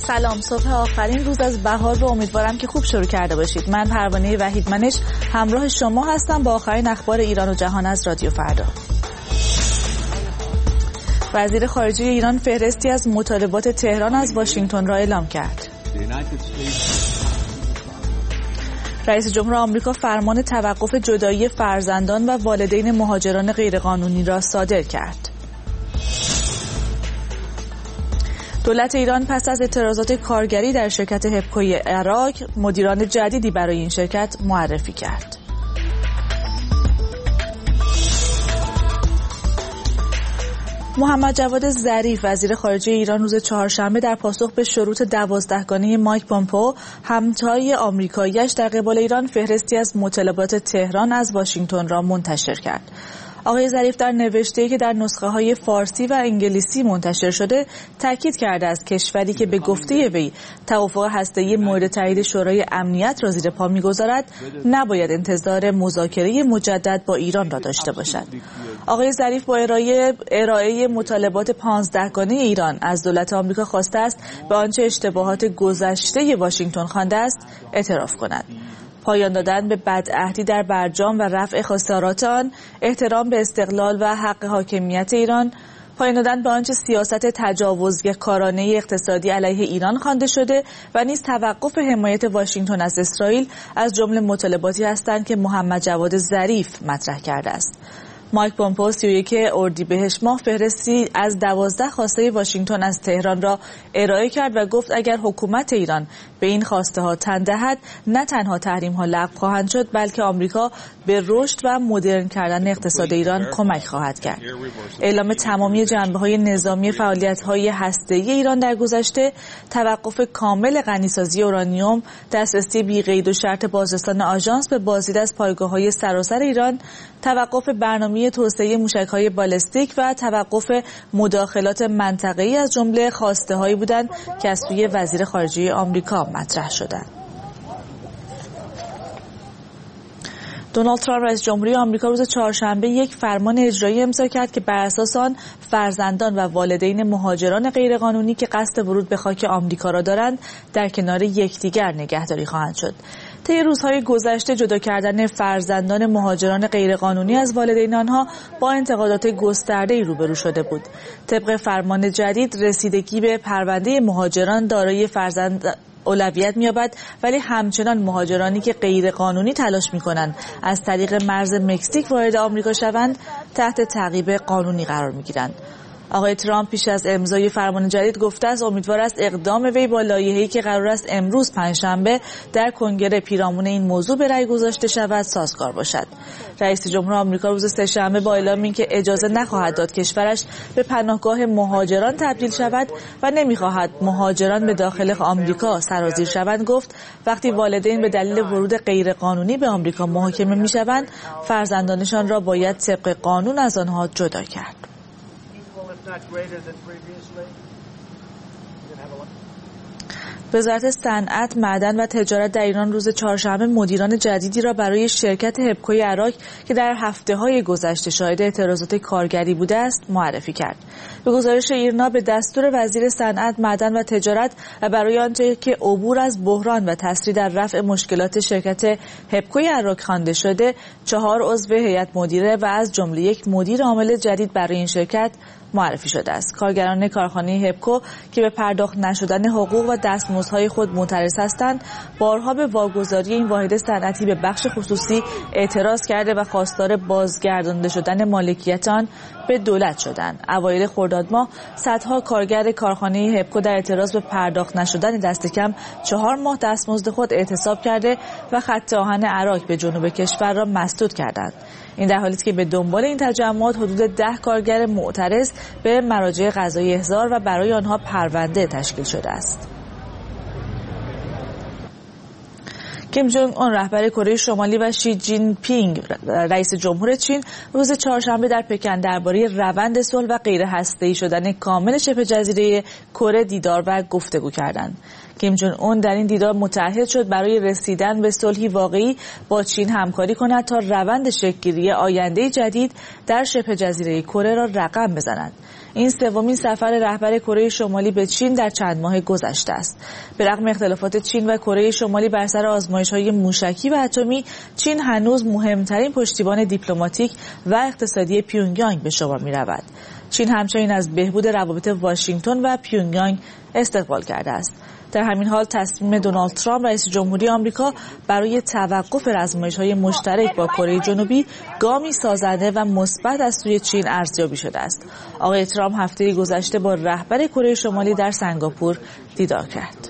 سلام، صبح آخرین روز از بهار رو امیدوارم که خوب شروع کرده باشید. من پروانه وحیدمنش همراه شما هستم با آخرین اخبار ایران و جهان از رادیو فردا. وزیر خارجه ایران فهرستی از مطالبات تهران از واشنگتن را اعلام کرد. رئیس جمهور آمریکا فرمان توقف جدایی فرزندان و والدین مهاجران غیرقانونی را صادر کرد. دولت ایران پس از اعتراضات کارگری در شرکت هپکوی عراق مدیران جدیدی برای این شرکت معرفی کرد. محمد جواد ظریف وزیر خارجه ایران روز چهارشنبه در پاسخ به شروط 12گانه مایک پومپئو همتای آمریکایی‌اش در قبال ایران فهرستی از مطالبات تهران از واشنگتن را منتشر کرد. آقای ظریف در نوشته‌ای که در نسخه‌های فارسی و انگلیسی منتشر شده تاکید کرده است کشوری که به گفته وی توافق هسته‌ای مورد تایید شورای امنیت را زیر پا می‌گذارد نباید انتظار مذاکره مجدد با ایران را داشته باشد. آقای ظریف با ارائه مطالبات 15گانه ایران از دولت آمریکا خواسته است به آنچه اشتباهات گذشته واشنگتن خوانده است اعتراف کند. پایان دادن به بدعهدی در برجام و رفع خسارات آن، احترام به استقلال و حق حاکمیت ایران، پایان دادن به آنچه سیاست تجاوزکارانه اقتصادی علیه ایران خوانده شده و نیز توقف حمایت واشنگتن از اسرائیل از جمله مطالباتی هستند که محمد جواد ظریف مطرح کرده است. مایک پومپئو 31 اردیبهشت ماه فهرستی از 12 خواسته واشنگتن از تهران را ارائه کرد و گفت اگر حکومت ایران به این خواسته ها تن دهد نه تنها تحریم ها لغو خواهند شد بلکه آمریکا به رشد و مدرن کردن اقتصاد ایران کمک خواهد کرد. اعلام تمامی جنبه‌های نظامی فعالیت‌های هسته‌ای ایران در گذشته، توقف کامل غنیسازی اورانیوم، دسترسی بی‌قید و شرط بازرسان آژانس به بازدید از پایگاه‌های سراسر ایران، توقف برنامه توسعه موشک‌های بالستیک و توقف مداخلات منطقه‌ای از جمله خواسته‌هایی بودند که از سوی وزیر خارجه آمریکا مطرح شدند. دونالد ترامپ رئیس جمهوری آمریکا روز چهارشنبه یک فرمان اجرایی امضا کرد که بر اساس آن فرزندان و والدین مهاجران غیرقانونی که قصد ورود به خاک آمریکا را دارند در کنار یکدیگر نگهداری خواهند شد. طی روزهای گذشته جدا کردن فرزندان مهاجران غیرقانونی از والدین آنها با انتقادات گسترده‌ای روبرو شده بود. طبق فرمان جدید رسیدگی به پرونده مهاجران دارای فرزند اولویت می‌یابد، ولی همچنان مهاجرانی که غیر قانونی تلاش می‌کنند از طریق مرز مکزیک وارد آمریکا شوند تحت تعقیب قانونی قرار می‌گیرند. آقای ترامپ پیش از امضای فرمان جدید گفته است امیدوار است اقدام وی با لایحه‌ای که قرار است امروز پنجشنبه در کنگره پیرامون این موضوع به رأی گذاشته شود سازگار باشد. رئیس جمهور آمریکا روز سه‌شنبه با اعلام اینکه اجازه نخواهد داد کشورش به پناهگاه مهاجران تبدیل شود و نمی‌خواهد مهاجران به داخل آمریکا سرازیر شوند گفت وقتی والدین به دلیل ورود غیرقانونی به آمریکا محاکمه می‌شوند فرزندانشان را باید طبق قانون از آنها جدا کرد. وزارت صنعت، معدن و تجارت در ایران روز چهارشنبه مدیران جدیدی را برای شرکت هپکوی عراق که در هفته‌های گذشته شاهد اعتراضات کارگری بوده است معرفی کرد. به گزارش ایرنا به دستور وزیر صنعت، معدن و تجارت و برای آنچه که عبور از بحران و تسریع در رفع مشکلات شرکت هپکوی عراق خوانده شده، 4 عضو هیئت مدیره و از جمله یک مدیر عامل جدید برای این شرکت معرفی شده است. کارگران کارخانه هپکو که به پرداخت نشدن حقوق و دستمزدهای خود معترض هستند، بارها به واگذاری این واحد صنعتی به بخش خصوصی اعتراض کرده و خواستار بازگردانده شدن مالکیت آن به دولت شدند. اوایل خرداد ماه صدها کارگر کارخانه هپکو در اعتراض به پرداخت نشدن دست کم 4 ماه دستمزد خود اعتصاب کرده و خط آهن عراق به جنوب کشور را مسدود کردند. این در حالی است که به دنبال این تجمعات حدود 10 کارگر معترض به مراجع قضایی احضار و برای آنها پرونده تشکیل شده است. کیم جونگ اون رهبر کره شمالی و شی جین پینگ رئیس جمهور چین روز چهارشنبه در پکن درباره روند صلح و غیر هسته‌ای شدن کامل شبه جزیره کره دیدار و گفتگو کردند. کیم جونگ اون در این دیدار متعهد شد برای رسیدن به صلحی واقعی با چین همکاری کند تا روند شکل‌گیری آینده جدید در شبه جزیره کره را رقم بزند. این سومین سفر رهبر کره شمالی به چین در چند ماه گذشته است. به رغم اختلافات چین و کره شمالی بر سر آزمایش‌های موشکی و اتمی، چین هنوز مهمترین پشتیبان دیپلماتیک و اقتصادی پیونگیانگ به شمار می‌رود. چین همچنین از بهبود روابط واشنگتن و پیونگیانگ استقبال کرده است. در همین حال تصمیم دونالد ترامپ رئیس جمهوری آمریکا برای توقف آزمایش‌های مشترک با کره جنوبی گامی سازنده و مثبت از سوی چین ارزیابی شده است. آقای ترامپ هفته گذشته با رهبر کره شمالی در سنگاپور دیدار کرد.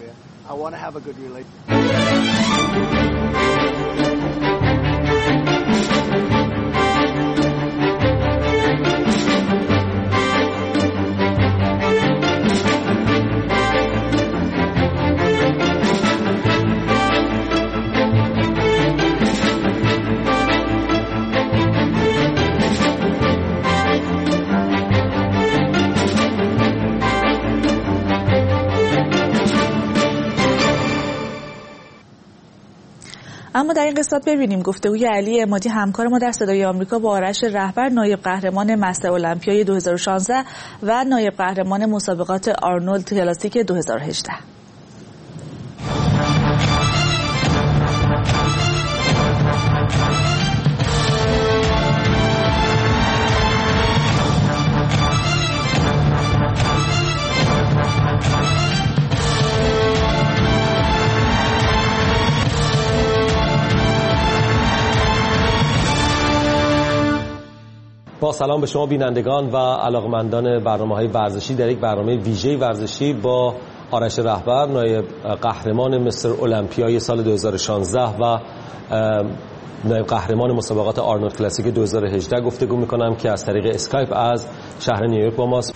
اما در این قسمت ببینیم گفتگوی علی عمادی همکار ما در صدای آمریکا با آرش رهبر، نایب قهرمان مستر المپیای 2016 و نایب قهرمان مسابقات آرنولد کلاسیک 2018. با سلام به شما بینندگان و علاقمندان برنامه‌های ورزشی در یک برنامه ویژه ورزشی با آرش رهبر، نایب قهرمان مستر المپیای سال 2016 و نایب قهرمان مسابقات آرنولد کلاسیک 2018 گفتگو می‌کنم که از طریق اسکایپ از شهر نیویورک با ماست.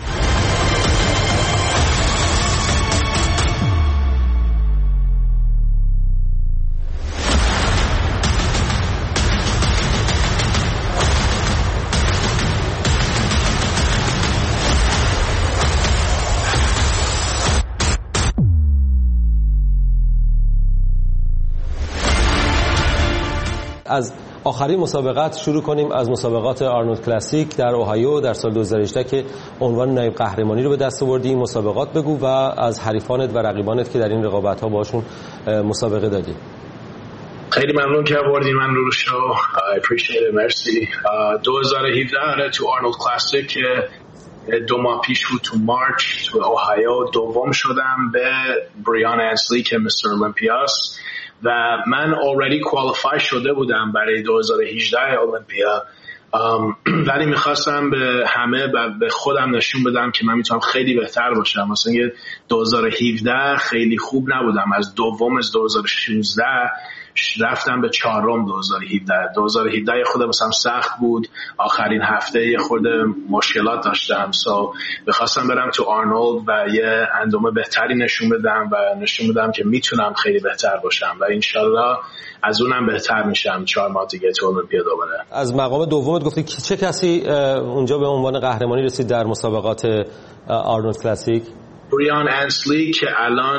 از آخرین مسابقات شروع کنیم، از مسابقات آرنولد کلاسیک در اوهایو در سال 2018 که عنوان نایب قهرمانی رو به دست آوردی. این مسابقات بگو و از حریفانت و رقیبانت که در این رقابت‌ها باشون مسابقه دادی. خیلی ممنون که آوردی من رو شو. I appreciate it. مرسی. 2017 تو آرنولد کلاسیک 2 ماه پیش بود تو مارچ تو اوهایو دوم شدم به بریان انسلی که مستر المپیاست و من already qualify شده بودم برای 2018 المپیا، ولی میخواستم به همه و به خودم نشون بدم که من میتونم خیلی بهتر باشم. مثلا 2017 خیلی خوب نبودم، از دوم از 2016 رفتم به چهارم 2017 خودم مثلا سخت بود، آخرین هفته یه خورده مشکلات داشتم، بخواستم برم تو آرنولد و یه اندامه بهتری نشون بدم و نشون بدم که میتونم خیلی بهتر باشم و انشالله از اونم بهتر میشم 4 ماه دیگه تو المپیا دوباره. از مقام دومت گفتی چه کسی اونجا به عنوان قهرمانی رسید در مسابقات آرنولد کلاسیک؟ بریان انسلی که الان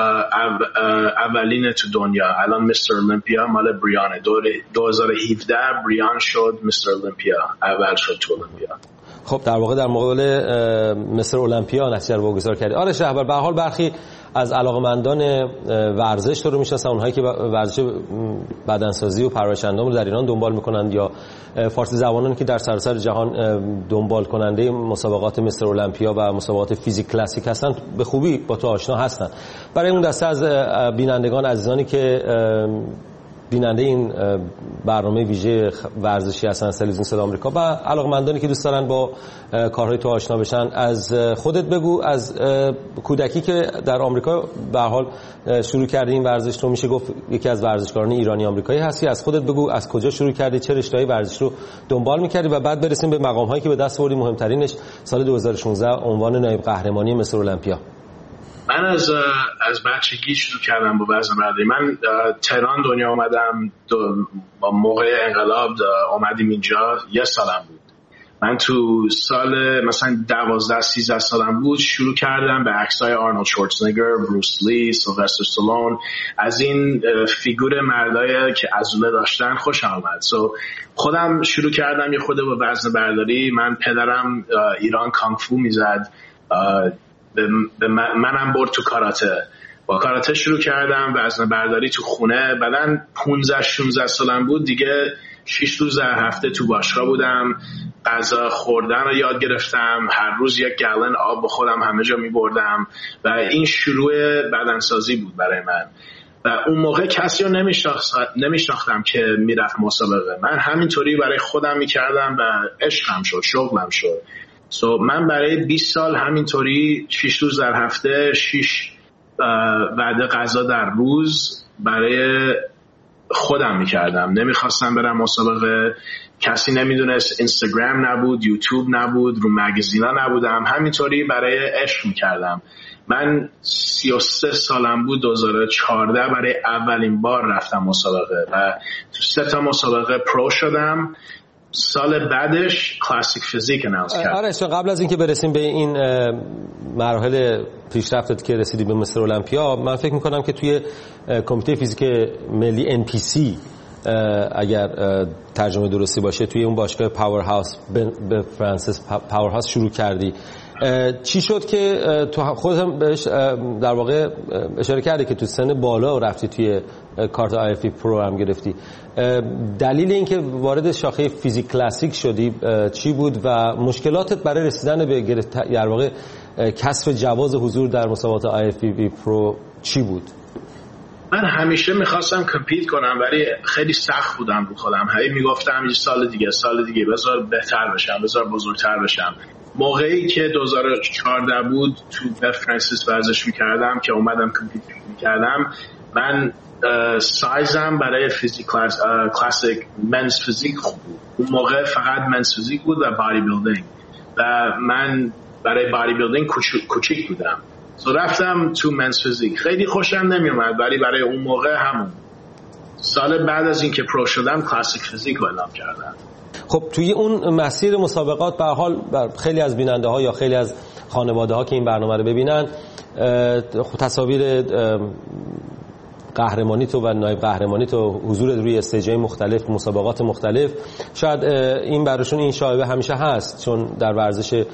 اولین تو دنیا، الان مستر المپیا مال بریانه. 2017 بریان شد مستر المپیا، اول شد تو المپیا. خب در واقع در مقابل مستر المپیا نتیجه رو واگذار کردی. آرش رهبر، به هر حال برخی از علاقمندان ورزش تو رو میشناسن، اونهایی که ورزش بدنسازی و پرورش اندام رو در ایران دنبال میکنند یا فارسی زبانان که در سراسر جهان دنبال کننده مسابقات مستر المپیا و مسابقات فیزیک کلاسیک هستن به خوبی با تو آشنا هستن. برای اون دسته از بینندگان عزیزانی که بیننده این برنامه ویژه ورزشی هستن تلویزیون صدای آمریکا و علاقمندانی که دوست دارن با کارهای تو آشنا بشن، از خودت بگو. از کودکی که در آمریکا به هر حال شروع کردی این ورزش رو، میشه گفت یکی از ورزشکاران ایرانی آمریکایی هستی. از خودت بگو از کجا شروع کردی، چه رشته‌های ورزش رو دنبال می‌کردی و بعد برسیم به مقام‌هایی که به دست آوردی. مهمترینش سال 2016 عنوان نایب قهرمانی مستر المپیا. من از بچگی شروع کردم با وزن برداری. من تهران دنیا آمدم با موقع انقلاب آمدیم اینجا 1 سالم بود. من تو سال مثلا 12-13 سالم بود شروع کردم به عکسای آرنولد شوارزنگر، بروس لی، سیلوستر استالون، از این فیگور مردایی که عضله داشتن خوشم آمد. خودم شروع کردم یه خود با وزن برداری. من پدرم ایران کانگ فو میزد، منم برد تو کاراته. با کاراته شروع کردم، وزن برداری تو خونه. بعدن 15-16 سالم بود دیگه 6 روز در هفته تو باشگاه بودم. غذا خوردن رو یاد گرفتم، هر روز 1 گالن آب با خودم همه جا می بردم و این شروع بدنسازی بود برای من. و اون موقع کسی رو نمیشناختم که میرفت مسابقه. من همینطوری برای خودم میکردم و عشقم شد، شغلم شد. من برای 20 سال همینطوری 6 روز در هفته 6 وعده غذا در روز برای خودم میکردم. نمیخواستم برم مسابقه، کسی نمیدونست، اینستاگرام نبود، یوتیوب نبود، رو مگزینا نبودم، همینطوری برای عشق میکردم. من 33 سالم بود 2014 برای اولین بار رفتم مسابقه و تو 3 تا مسابقه پرو شدم. سال بعدش کلاسیک فیزیک اناونس کردم. آره، قبل از اینکه برسیم به این مراحل پیشرفتت که رسیدی به مستر المپیا، من فکر میکنم که توی کمیته فیزیک ملی NPC اگر ترجمه درستی باشه، توی اون باشگاه پاور هاوس به فرانسیس پاور هاوس شروع کردی. چی شد که تو خودت هم بهش در واقع اشاره کردی که تو سن بالا رفتی توی کارت IFBB پرو هم گرفتی؟ دلیل اینکه وارد شاخه فیزیک کلاسیک شدی چی بود و مشکلاتت برای رسیدن به در واقع کسب جواز حضور در مسابقات IFBB پرو چی بود؟ من همیشه میخواستم کمپیت کنم ولی خیلی سخت بودم رو خودم. هی میگفتم یه سال دیگه بذار بهتر بشم، بذار بزرگتر بشم. موقعی که 2014 بود تو به فرانسیس ورزش میکردم که اومدم کمپیت میکردم، من سایزم برای فیزیک کلاسیک منز فیزیک خوب بود. اون موقع فقط منز فیزیک بود و بادی بیلدینگ و من برای بادی بیلدینگ کوچیک بودم. رفتم تو منز فیزیک. خیلی خوشم نمیومد ولی برای اون موقع همون. سال بعد از اینکه پرو شدم کلاسیک فیزیک رو اعلام کردم. خب توی اون مسیر مسابقات به حال خیلی از بیننده ها یا خیلی از خانواده ها که این برنامه رو ببینن تصاویر قهرمانی تو و نایب قهرمانی تو، حضور روی استیج‌های مختلف، مسابقات مختلف، شاید این براشون این شایبه همیشه هست، چون در ورزش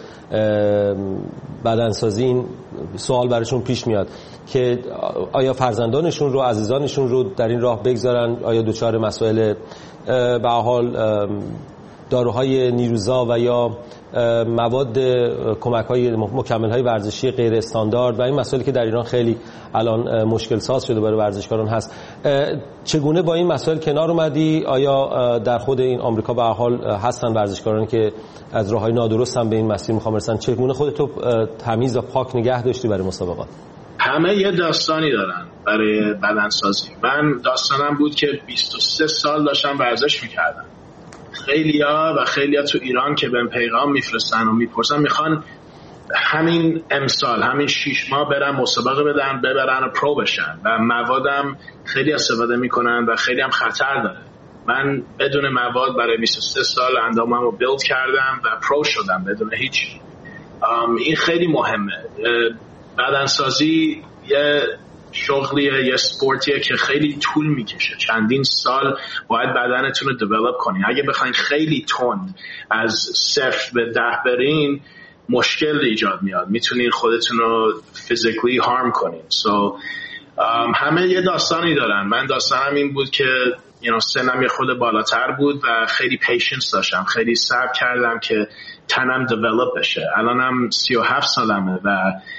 بدنسازی این سوال براشون پیش میاد که آیا فرزندانشون رو، عزیزانشون رو در این راه بگذارن، آیا دچار مسائل به حال داروهای نیروزا و یا مواد کمک‌های مکمل‌های ورزشی غیر استاندارد و این مسائلی که در ایران خیلی الان مشکل ساز شده برای ورزشکاران هست، چگونه با این مسائل کنار اومدی؟ آیا در خود این آمریکا به حال هستن ورزشکارانی که از راه‌های نادرست هم به این مسیر می‌خوان برسن؟ چگونه خودتو تمیز و پاک نگه داشتی برای مسابقات؟ همه یه داستانی دارن برای بدنسازی. من داستانم بود که 23 سال داشتم ورزش می‌کردم. خیلیا تو ایران که بهم پیغام میفرستن و میپرسن میخوان همین امسال، همین 6 ماه برن مسابقه بدن، ببرن و پرو بشن و موادم خیلی استفاده میکنن و خیلی هم خطر داره. من بدون مواد برای 23 سال اندامم رو بیلد کردم و پرو شدم بدون هیچ. این خیلی مهمه. بدنسازی یه شغلیه، یه سپورتیه که خیلی طول میکشه. چندین سال باید بدنتون رو دیولپ کنین. اگه بخواین خیلی تند از 0 به 10 برین مشکل ایجاد میاد، میتونین خودتون رو فیزیکلی هارم کنین. همه یه داستانی دارن. من داستانم این بود که سنم یه خود بالاتر بود و خیلی پیشنس داشتم، خیلی صبر کردم که تنم دیولپ بشه. الانم 37 سالمه و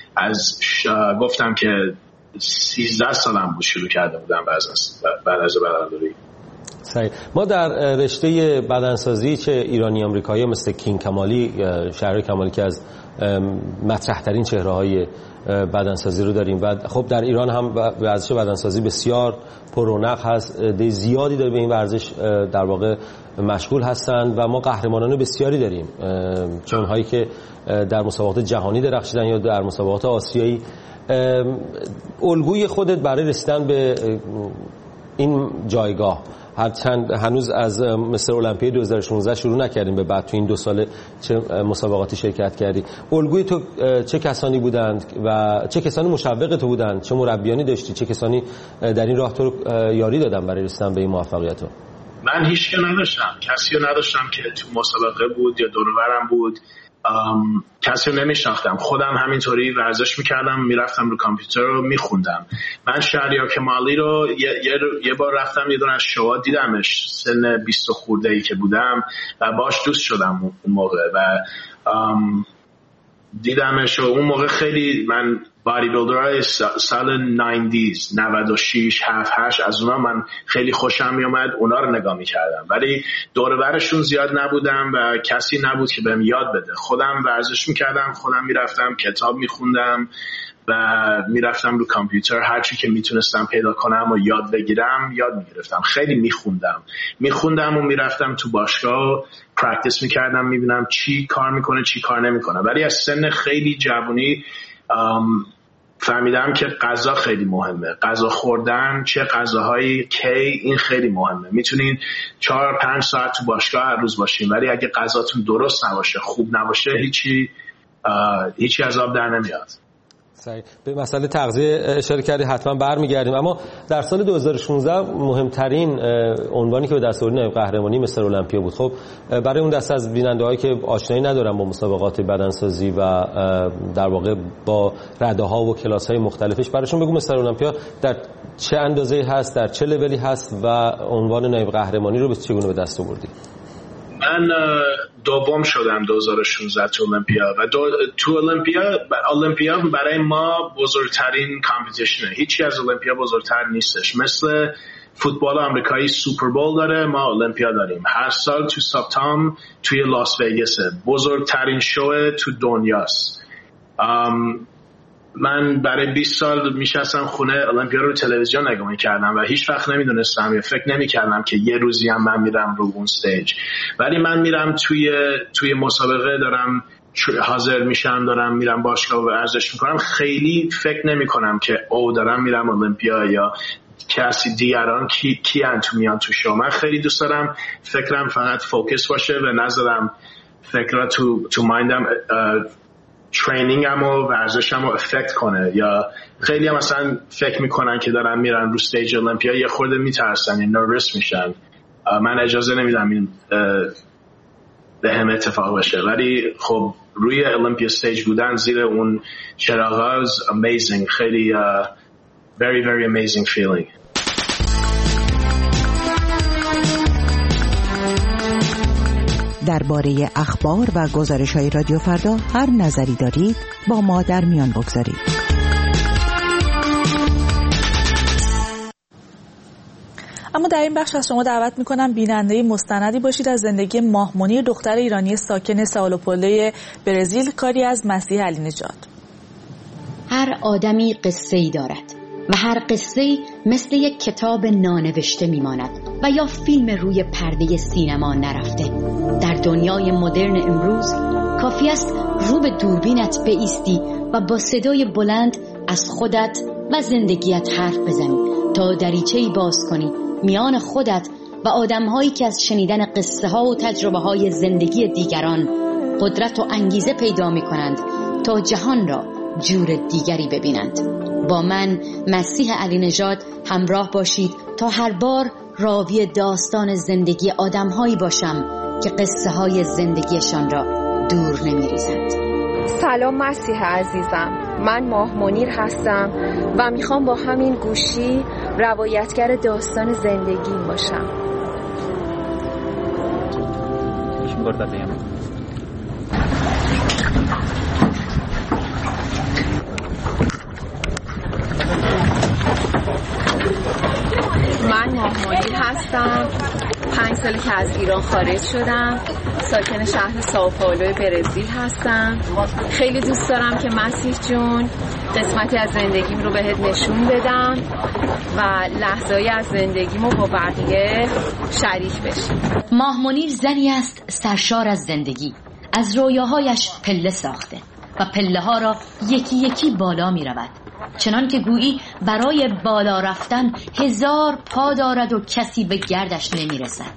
گفتم که 13 سالم بود شروع کرده بودم بعد از بدنسازی. صحیح. ما در رشته بدنسازی چه ایرانی آمریکایی مثل کینگ کمالی، شهر کمالی که از مطرح ترین چهره های بدنسازی رو داریم و خب در ایران هم ورزش بدنسازی بسیار پر رونق هست، عده زیادی داره به این ورزش در واقع مشغول هستند و ما قهرمانان بسیاری داریم، چون هایی که در مسابقات جهانی درخشیدن یا در مسابقات آسیایی. الگوی خودت برای رسیدن به این جایگاه، هرچند هنوز از مستر المپیا 2016 شروع نکردیم به بعد تو این 2 سال چه مسابقاتی شرکت کردی، الگوی تو چه کسانی بودند و چه کسانی مشوق تو بودند، چه مربیانی داشتی، چه کسانی در این راه تو یاری دادن برای رسیدن به این موفقیت؟ من هیچ کسی نداشتم که تو مسابقه بود یا دور و برم بود، کسی رو نمیشناختم، خودم همینطوری ورزش میکردم، میرفتم رو کامپیوتر رو میخوندم. من شهریار کمالی رو یه بار رفتم یه دونه از شوها دیدمش، سن 20 خورده‌ای که بودم و باش دوست شدم اون موقع و دیدمش و اون موقع خیلی من بادی بیلدرهای سال 90s 96 7 8 از اونا من خیلی خوشم میومد، اونا رو نگاه میکردم ولی دور و برشون زیاد نبودم و کسی نبود که بهم یاد بده. خودم ورزش میکردم، خودم میرفتم کتاب میخوندم و میرفتم رو کامپیوتر هرچی که میتونستم پیدا کنم و یاد بگیرم یاد میگرفتم. خیلی میخوندم و میرفتم تو باشگاه پرکتیس میکردم، میبینم چی کار میکنه چی کار نمیکنه. ولی از سن خیلی جوانی فهمیدم که غذا خیلی مهمه، غذا خوردن، چه غذاهایی کی، این خیلی مهمه. میتونین 4-5 ساعت تو باشگاه هر روز باشین ولی اگه غذاتون درست نباشه، خوب نباشه، هیچی از آب در نمیاد. صحیح. به مسئله تغذیه اشاره کردی، حتما برمیگردیم، اما در سال 2016 مهمترین عنوانی که به دست آورد نایب قهرمانی مستر المپیا بود. خب برای اون دسته از بیننده‌هایی که آشنایی ندارن با مسابقات بدنسازی و در واقع با رده‌ها و کلاس‌های مختلفش، براشون بگو مستر المپیا در چه اندازه‌ای هست، در چه لولی هست و عنوان نایب قهرمانی رو چگونه به دست آوردی؟ من دوم شدم 2016 تو المپیا و تو المپیا برای ما بزرگترین کامپیتیشنه. هیچی از المپیا بزرگتر نیستش. مثل فوتبال آمریکایی سوپربول داره، ما المپیا داریم. هر سال تو سپتامبر توی لاس وگاسه، بزرگترین شو تو دنیاست. من برای 20 سال میشستم خونه المپیا رو تلویزیون نگاه میکردم و هیچ وقت نمیدونستم یا فکر نمیکردم که یه روزی هم من میرم رو اون استیج. ولی من میرم توی مسابقه دارم حاضر میشم، دارم میرم باشگاه و ورزش میکنم، خیلی فکر نمیکنم که دارم میرم المپیا یا کسی دیگران کیان تو میان تو شو. من خیلی دوست دارم فکرم فقط فوکس باشه و نذارم فکرها تو مایندم ترینینگم و ورزشم رو افکت کنه. یا خیلی هم مثلا فکر میکنن که دارن میرن رو استیج المپیا یه خورده میترسن یا نروس میشن. من اجازه نمیدم این به هم اتفاق بشه، ولی خب روی المپیا استیج بودن زیر اون چراغا amazing، خیلی very very amazing feeling. درباره اخبار و گزارش‌های رادیو فردا هر نظری دارید با ما در میان بگذارید. اما در این بخش از شما دعوت می‌کنم بیننده مستندی باشید از زندگی ماه منیر، دختر ایرانی ساکن سائوپائولو برزیل، کاری از مسیح علی نژاد. هر آدمی قصه‌ای دارد و هر قصه‌ای مثل یک کتاب نانوشته میماند و یا فیلم روی پرده سینما نرفته. در دنیای مدرن امروز کافی است رو به دوربینت بایستی و با صدای بلند از خودت و زندگیت حرف بزنی تا دریچه‌ای باز کنی میان خودت و آدم‌هایی که از شنیدن قصه‌ها و تجربه‌های زندگی دیگران قدرت و انگیزه پیدا می‌کنند تا جهان را جور دیگری ببینند. با من مسیح علی نژاد همراه باشید تا هر بار راوی داستان زندگی آدم‌هایی باشم که قصه‌های زندگیشان را دور نمی‌ریزند. سلام مسیح عزیزم، من ماه منیر هستم و میخوام با همین گوشی روایتگر داستان زندگیم باشم. من ماه منیر هستم، 5 ساله که از ایران خارج شدم. ساکن شهر سائوپائولو برزیل هستم. خیلی دوست دارم که مسیح جون قسمتی از زندگیم رو بهت نشون بدم و لحظه‌ای از زندگیمو با بقیه شریک بشیم. ماه منیر زنی است سرشار از زندگی. از رویاهایش پله ساخته و پله ها را یکی یکی بالا می رود، چنان که گویی برای بالا رفتن 1000 پا دارد و کسی به گردش نمی رسد.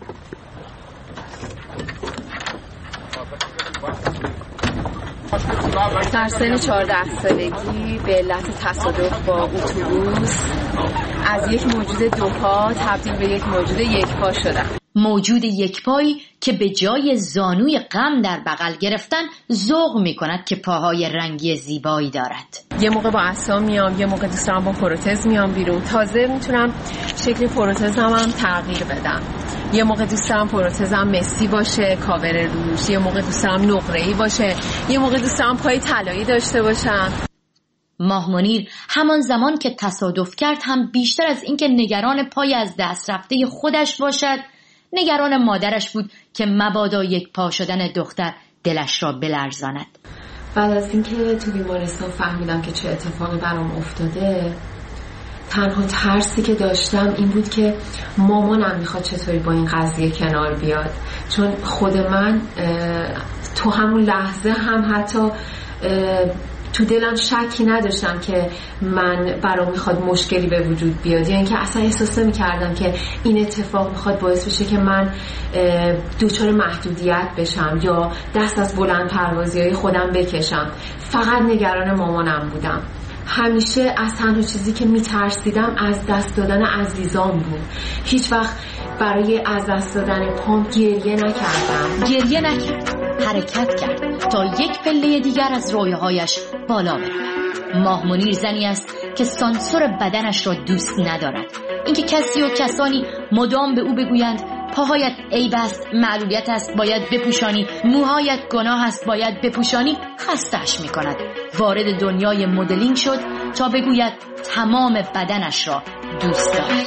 در سن 14 سالگی به علت تصادف با اتوبوس از یک موجود 2 پا تبدیل به یک موجود 1 پا شدم. موجود 1 پایی که به جای زانوی غم در بغل گرفتن ذوق می کند که پاهای رنگی زیبایی دارد. یه موقع با عصا میام، یه موقع دوست دارم با پروتز میام بیرون. تازه میتونم شکل پروتزم هم تغییر بدم. یه موقع دوست دارم پروتزم مسی باشه، کاور روش. یه موقع دوست دارم نقره‌ای باشه. یه موقع دوست دارم پای طلایی داشته باشم. ماه منیر همان زمان که تصادف کرد هم بیشتر از اینکه نگران پای از دست رفته خودش باشد، نگران مادرش بود که مبادا 1 پا شدن دختر دلش را بلرزاند. بعد از اینکه تو بیمارستان فهمیدم که چه اتفاقی برام افتاده، تنها ترسی که داشتم این بود که مامانم میخواد چطوری با این قضیه کنار بیاد، چون خود من تو همون لحظه هم حتی تو دلم شکی نداشتم که من برام میخواد مشکلی به وجود بیاد، یعنی که اصلا احساس نمی‌کردم که این اتفاق میخواد باعث بشه که من دچار محدودیت بشم یا دست از بلند پروازی‌های خودم بکشم. فقط نگران مامانم بودم. همیشه از تنها چیزی که میترسیدم از دست دادن عزیزام بود. هیچ وقت برای از دست دادن پام گریه نکرد. حرکت کرد تا یک پله دیگر از رویاهایش بالا برود. ماه منیر زنی است که سانسور بدنش را دوست ندارد. اینکه کسی و کسانی مدام به او بگویند پاهایت عیب است، معلولیت است، باید بپوشانی، موهایت گناه است، باید بپوشانی، خسته‌اش می‌کند. وارد دنیای مدلینگ شد تا بگوید تمام بدنش را دوست دارد.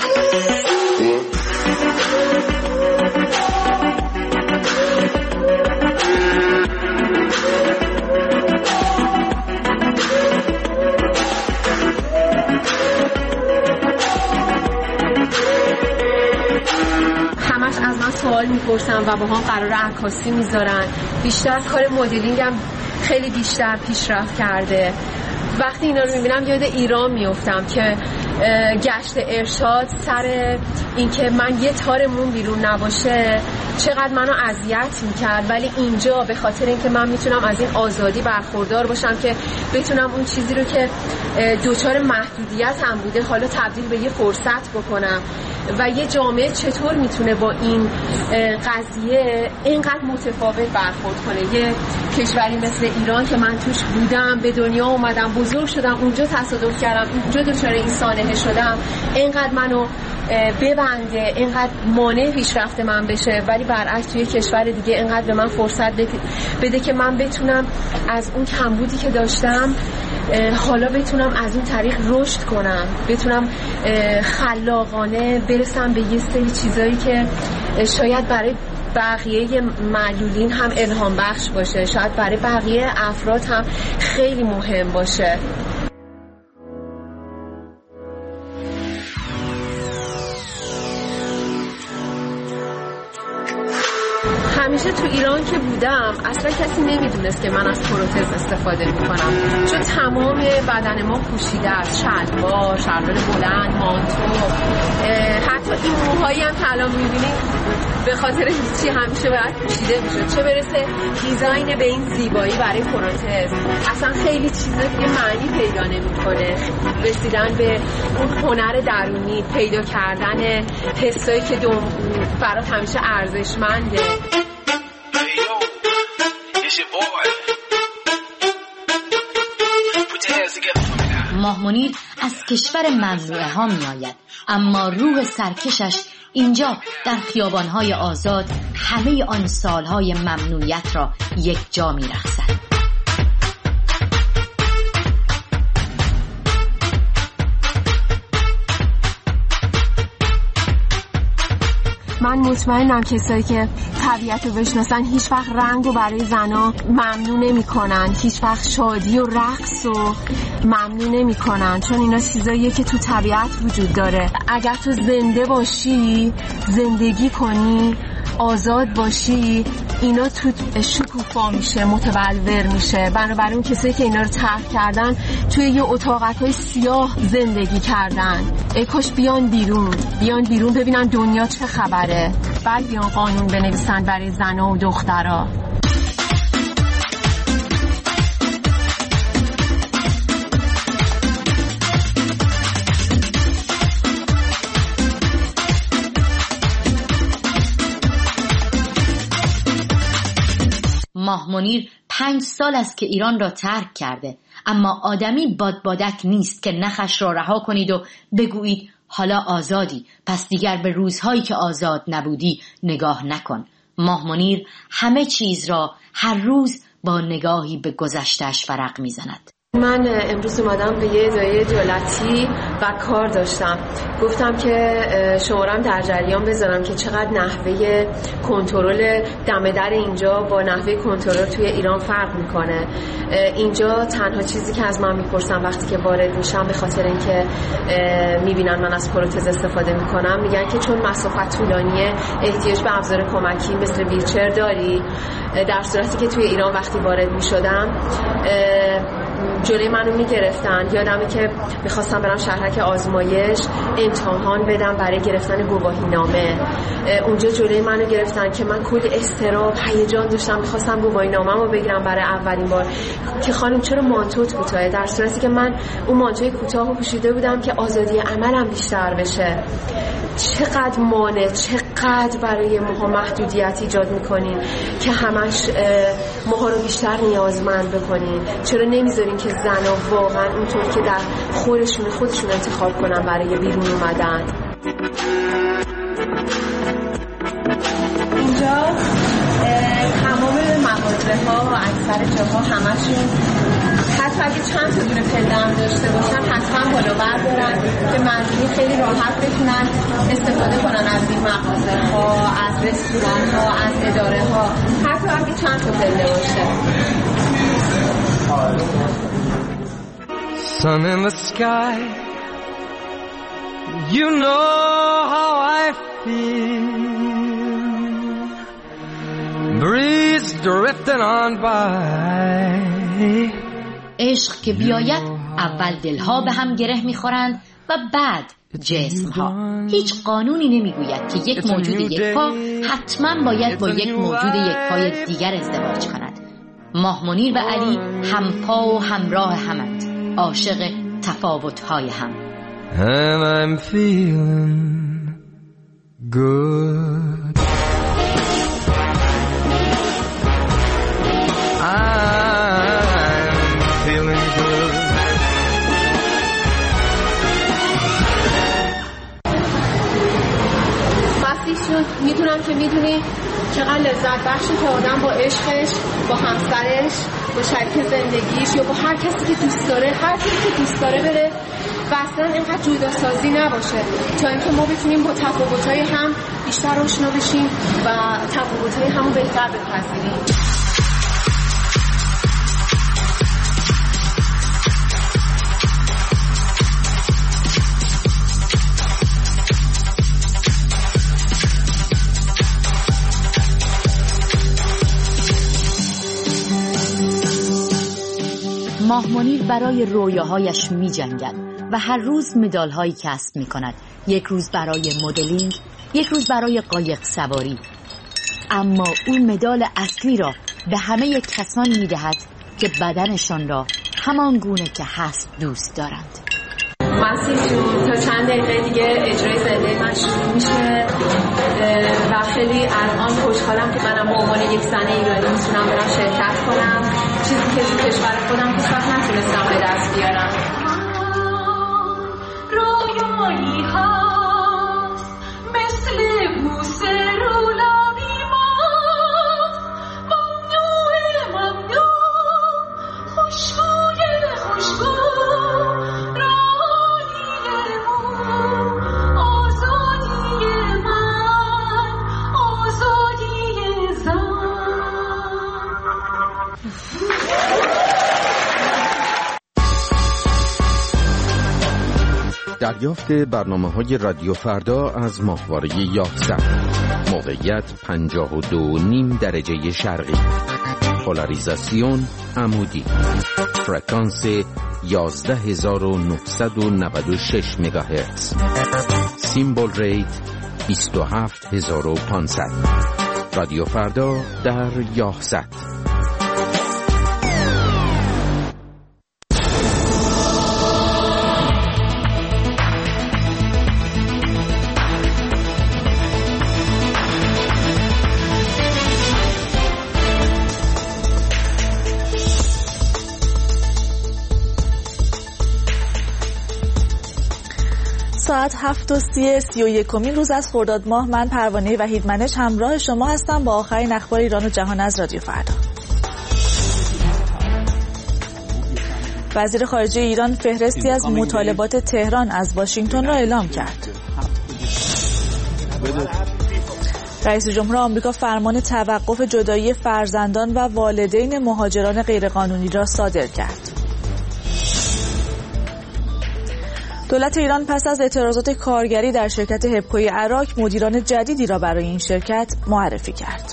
از من سوال میپرسن و با هم قرار عکاسی میذارن. بیشتر کار مدلینگم خیلی بیشتر پیشرفت کرده. وقتی اینا رو میبینم یاد ایران میفتم که گشت ارشاد سر اینکه من یه تار مون بیرون نباشه چقدر منو اذیت میکرد، ولی اینجا به خاطر اینکه من میتونم از این آزادی برخوردار باشم که بتونم اون چیزی رو که دوچار محدودیت هم بوده حالا تبدیل به یه فرصت بکنم و یه جامعه چطور میتونه با این قضیه اینقدر متفاوت برخورد کنه. یه کشوری مثل ایران که من توش بودم، به دنیا اومدم، بزرگ شدم، اونجا تصادف کردم، اونجا دچار این سانحه شدم، اینقدر منو ببنده، اینقدر مانع پیشرفت من بشه، ولی برعکس توی کشور دیگه اینقدر به من فرصت بده که من بتونم از اون کمبودی که داشتم حالا بتونم از این طریق رشد کنم، بتونم خلاقانه برسم به یه سری چیزایی که شاید برای بقیه معلولین هم الهام بخش باشه، شاید برای بقیه افراد هم خیلی مهم باشه. همیشه تو ایران که بودم اصلا کسی نمیدونست که من از پروتز استفاده میکنم، چون تمام بدن ما پوشیده است، شلوار بلند، مانتو، حتی این موهایی هم که الان میبینید به خاطر هیچی همیشه باید پوشیده میشه، چه برسه دیزاین به این زیبایی برای پروتز. اصلا خیلی چیزا دیگه معنی پیدا نمیکنه. رسیدن به اون هنر درونی، پیدا کردن حسایی که برات همیشه ارزشمنده. ماه منیر از کشور ممنوعه ها می آید، اما روح سرکشش اینجا در خیابانهای آزاد همه آن سالهای ممنوعیت را یک جا می رقصد. من مطمئنم کسایی که طبیعت رو بشناسن هیچ وقت رنگ رو برای زنا ممنوع نمی کنن، هیچ وقت شادی و رقص رو ممنوع نمی کنن، چون اینا چیزاییه که تو طبیعت وجود داره. اگر تو زنده باشی، زندگی کنی، آزاد باشی، اینا تو شکوفا میشه، متبلور میشه. بنابراین کسایی که اینا رو طرح کردن توی یه اتاقک‌های سیاه زندگی کردن. ای کاش بیان بیرون ببینن دنیا چه خبره، بعد بیان قانون بنویسن برای زن‌ها و دخترها. ماه منیر 5 سال است که ایران را ترک کرده، اما آدمی بادبادک نیست که نخش را رها کنید و بگویید حالا آزادی، پس دیگر به روزهایی که آزاد نبودی نگاه نکن. ماه منیر همه چیز را هر روز با نگاهی به گذشته‌اش فرق می‌زند. من امروز اومدم به یه اداره دولتی و کار داشتم. گفتم که شمارم در جریان بذارم که چقدر نحوه کنترل دم در اینجا با نحوه کنترل توی ایران فرق میکنه. اینجا تنها چیزی که از من میپرسن وقتی که وارد میشم، به خاطر اینکه میبینن من از پروتز استفاده میکنم، میگن که چون مسافت طولانیه احتیاج به ابزار کمکی مثل ویلچر داری؟ در صورتی که توی ایران وقتی وارد میشدم جلوی منو میگرفتن. یادمه که میخواستم برم شهرک آزمایش امتحان بدم برای گرفتن گواهی نامه. اونجا جلوی منو گرفتن که من کلی اضطراب، هیجان داشتم، میخواستم گواهی نامه‌مو بگیرم برای اولین بار. که خانم چرا مانتوت کوتاهه؟ در صورتی که من اون مانتوی کوتاهو پوشیده بودم که آزادی عملم بیشتر بشه. چقدر مانع، چقدر برای ماها محدودیت ایجاد میکنین که همش ماها رو بیشتر نیازمند بکنین. چرا نمیذارین که زنها واقعا اونطور که در خودشون انتخاب کنن برای بیرون اومدن؟ اینجا تمام مغازه‌ها و اکثر جاها همشون حتی اگه چند تا دونه پله‌ام داشته باشن حتما بالا بردارن که مردمی خیلی راحت بتونن استفاده کنن از این مغازه‌ها، از رستوران‌ها، از اداره‌ها، حتی اگه چند تا پله باشه. Sun in the sky, you know how I feel. Breeze drifting on by. عشق که بیاید اول دلها به هم گره میخورند و بعد جسمها. هیچ قانونی نمیگوید که یک موجود یک پا حتما باید با یک موجود یک پای دیگر ازدواج کند. ماه منیر و علی همپا و همراه همند، عاشق تفاوت‌های هم. And I'm feeling good. I'm feeling good. مسیحشون میدونم که میدونی چقدر لذت بخشه که آدم با عشقش، با همسرش، با شریک زندگیش یا با هر کسی که دوست داره، هر کسی که دوست داره بره و اصلا اینقدر جداسازی نباشه، تا اینکه ما بتونیم با تفاوت‌های هم بیشتر آشنا بشیم و تفاوت‌های همو بهتر بپذیریم. ماه منیر برای رویاهایش می جنگد و هر روز مدال‌هایی کسب می کند. یک روز برای مدلینگ، یک روز برای قایق سواری. اما اون مدال اصلی را به همه کسانی می دهد که بدنشان را همان گونه که هست دوست دارند. مسیح جون، تا چند دقیقه دیگه اجرای زنده من شروع میشه و خیلی الان خوشحالم که منم به عنوان یک زن ایرانی میتونم برم شرکت کنم، چیزی که تو کشور خودم هیچ وقت نتونستم به دست بیارم. رویایی هست مثل بوسه رو لبی ما، ممنوع خوشبوی خوشبو رانی مو، آزادی من دریافت برنامه‌های رادیو فردا از ماهواره 11. موقعیت 52.5 درجه شرقی. پولاریزاسیون عمودی. فرکانس 11996 مگاهرتز. سیمبل ریت 27500. رادیو فردا در 11. ساعت 7:31 روز از خرداد ماه، من پروانه وحیدمنش همراه شما هستم با آخرین اخبار ایران و جهان از رادیو فردا. وزیر خارجه ایران فهرستی از مطالبات تهران از واشنگتن را اعلام کرد. رئیس جمهور آمریکا فرمان توقف جدایی فرزندان و والدین مهاجران غیرقانونی را صادر کرد. دولت ایران پس از اعتراضات کارگری در شرکت هپکوی عراق مدیران جدیدی را برای این شرکت معرفی کرد.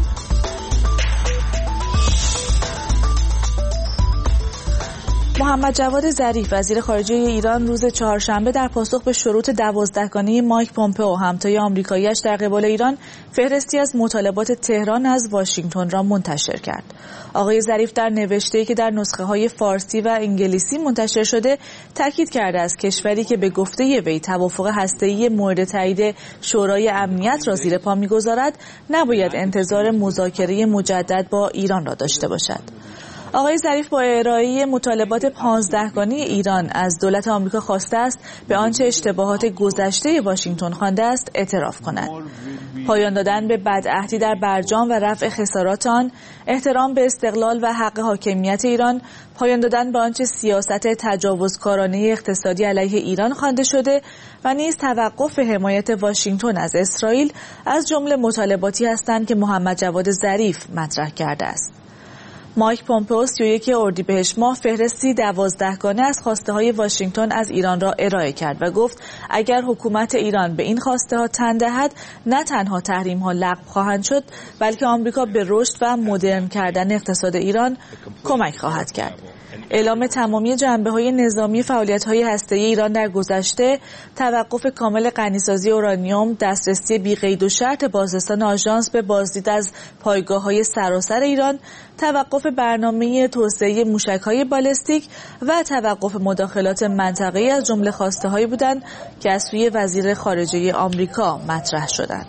محمد جواد ظریف وزیر خارجه ایران روز چهارشنبه در پاسخ به شروط 12گانه مایک پومپئو همتای آمریکایی‌اش در قبال ایران فهرستی از مطالبات تهران از واشنگتن را منتشر کرد. آقای ظریف در نوشته‌ای که در نسخه‌های فارسی و انگلیسی منتشر شده تاکید کرده است کشوری که به گفته وی توافق هسته‌ای مورد تایید شورای امنیت را زیر پا می‌گذارد نباید انتظار مذاکره مجدد با ایران را داشته باشد. آقای ظریف با ارائه مطالبات 15گانه ایران از دولت آمریکا خواسته است به آنچه اشتباهات گذشته واشنگتن خوانده است اعتراف کند. پایان دادن به بدعهدی در برجام و رفع خسارات آن، احترام به استقلال و حق حاکمیت ایران، پایان دادن به آنچه سیاست تجاوزکارانه اقتصادی علیه ایران خوانده شده و نیز توقف حمایت واشنگتن از اسرائیل از جمله مطالباتی هستند که محمد جواد ظریف مطرح کرده است. مایک پومپئو 31 اردیبهشت ماه فهرستی 12گانه از خواسته‌های واشنگتن از ایران را ارائه کرد و گفت اگر حکومت ایران به این خواسته‌ها تن دهد نه تنها تحریم‌ها لغو خواهند شد بلکه آمریکا به رشد و مدرن کردن اقتصاد ایران کمک خواهد کرد. اعلام تمامی جنبه‌های نظامی فعالیت‌های هسته‌ای ایران در گذشته، توقف کامل غنیسازی اورانیوم، دسترسی بی‌قید و شرط بازرسان آژانس به بازدید از پایگاه‌های سراسر ایران، توقف برنامه توسعه موشک‌های بالستیک و توقف مداخلات منطقه‌ای از جمله خواسته‌هایی بودند که از سوی وزیر خارجه آمریکا مطرح شدند.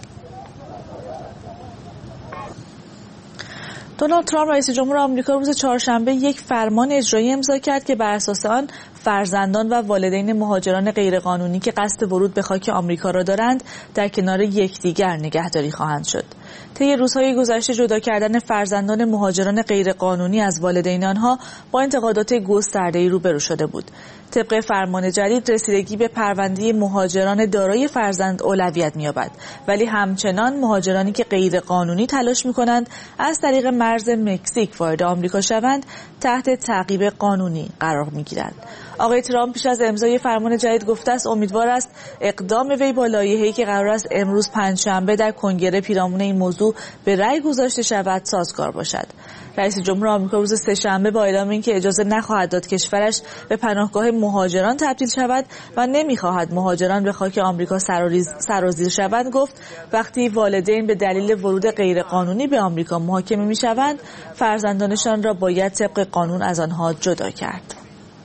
دونالد ترامپ رئیس جمهور آمریکا روز چهارشنبه یک فرمان اجرایی امضا کرد که بر اساس آن فرزندان و والدین مهاجران غیرقانونی که قصد ورود به خاک آمریکا را دارند در کنار یکدیگر نگهداری خواهند شد. طی روزهای گذشته جدا کردن فرزندان مهاجران غیرقانونی از والدین آنها با انتقادات گسترده‌ای روبرو شده بود. طبق فرمان جدید رسیدگی به پرونده مهاجران دارای فرزند اولویت می‌یابد، ولی همچنان مهاجرانی که غیرقانونی تلاش می‌کنند از طریق مرز مکزیک وارد آمریکا شوند تحت تعقیب قانونی قرار می‌گیرند. آقای ترامپ پیش از امضای فرمان جدید گفته است امیدوار است اقدام وی با لایحه‌ای که قرار است امروز پنجشنبه در کنگره پیرامون این موضوع به رأی گذاشته شود سازگار باشد. رئیس جمهور آمریکا روز سه‌شنبه با اعلام اینکه اجازه نخواهد داد کشورش به پناهگاه مهاجران تبدیل شود و نمی‌خواهد مهاجران به خاک آمریکا سرازیر شوند گفت وقتی والدین به دلیل ورود غیرقانونی به آمریکا محاکمه می‌شوند فرزندانشان را باید طبق قانون از آنها جدا کرد.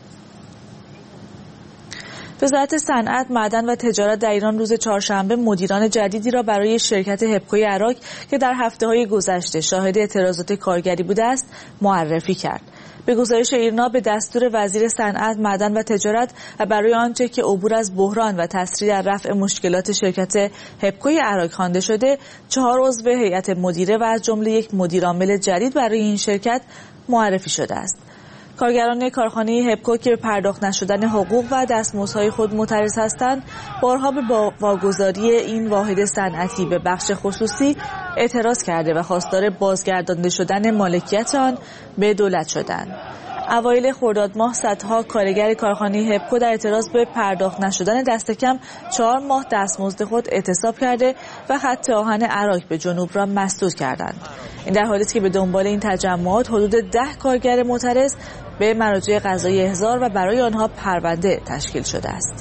وزارت صنعت، معدن و تجارت در ایران روز چهارشنبه مدیران جدیدی را برای شرکت هپکوی عراق که در هفته‌های گذشته شاهد اعتراضات کارگری بوده است معرفی کرد. به گزارش ایرنا به دستور وزیر صنعت، معدن و تجارت و برای آنچه که عبور از بحران و تسریع در رفع مشکلات شرکت هپکوی عراق خوانده شده 4 عضو هیئت مدیره و از جمله یک مدیرعامل جدید برای این شرکت معرفی شده است. کارگران کارخانه هپکو که به پرداخت نشدن حقوق و دستمزدهای خود معترض هستند، بارها به واگذاری این واحد صنعتی به بخش خصوصی اعتراض کرده و خواستار بازگردانده شدن مالکیت آن به دولت شدند. اوایل خرداد ماه صدها کارگر کارخانه هپکو در اعتراض به پرداخت نشدن دست کم 4 ماه دستمزد خود اعتصاب کرده و خط آهن عراق به جنوب را مسدود کردند. این در حالی است که به دنبال این تجمعات حدود 10 کارگر معترض به مراجع قضایی احضار و برای آنها پرونده تشکیل شده است.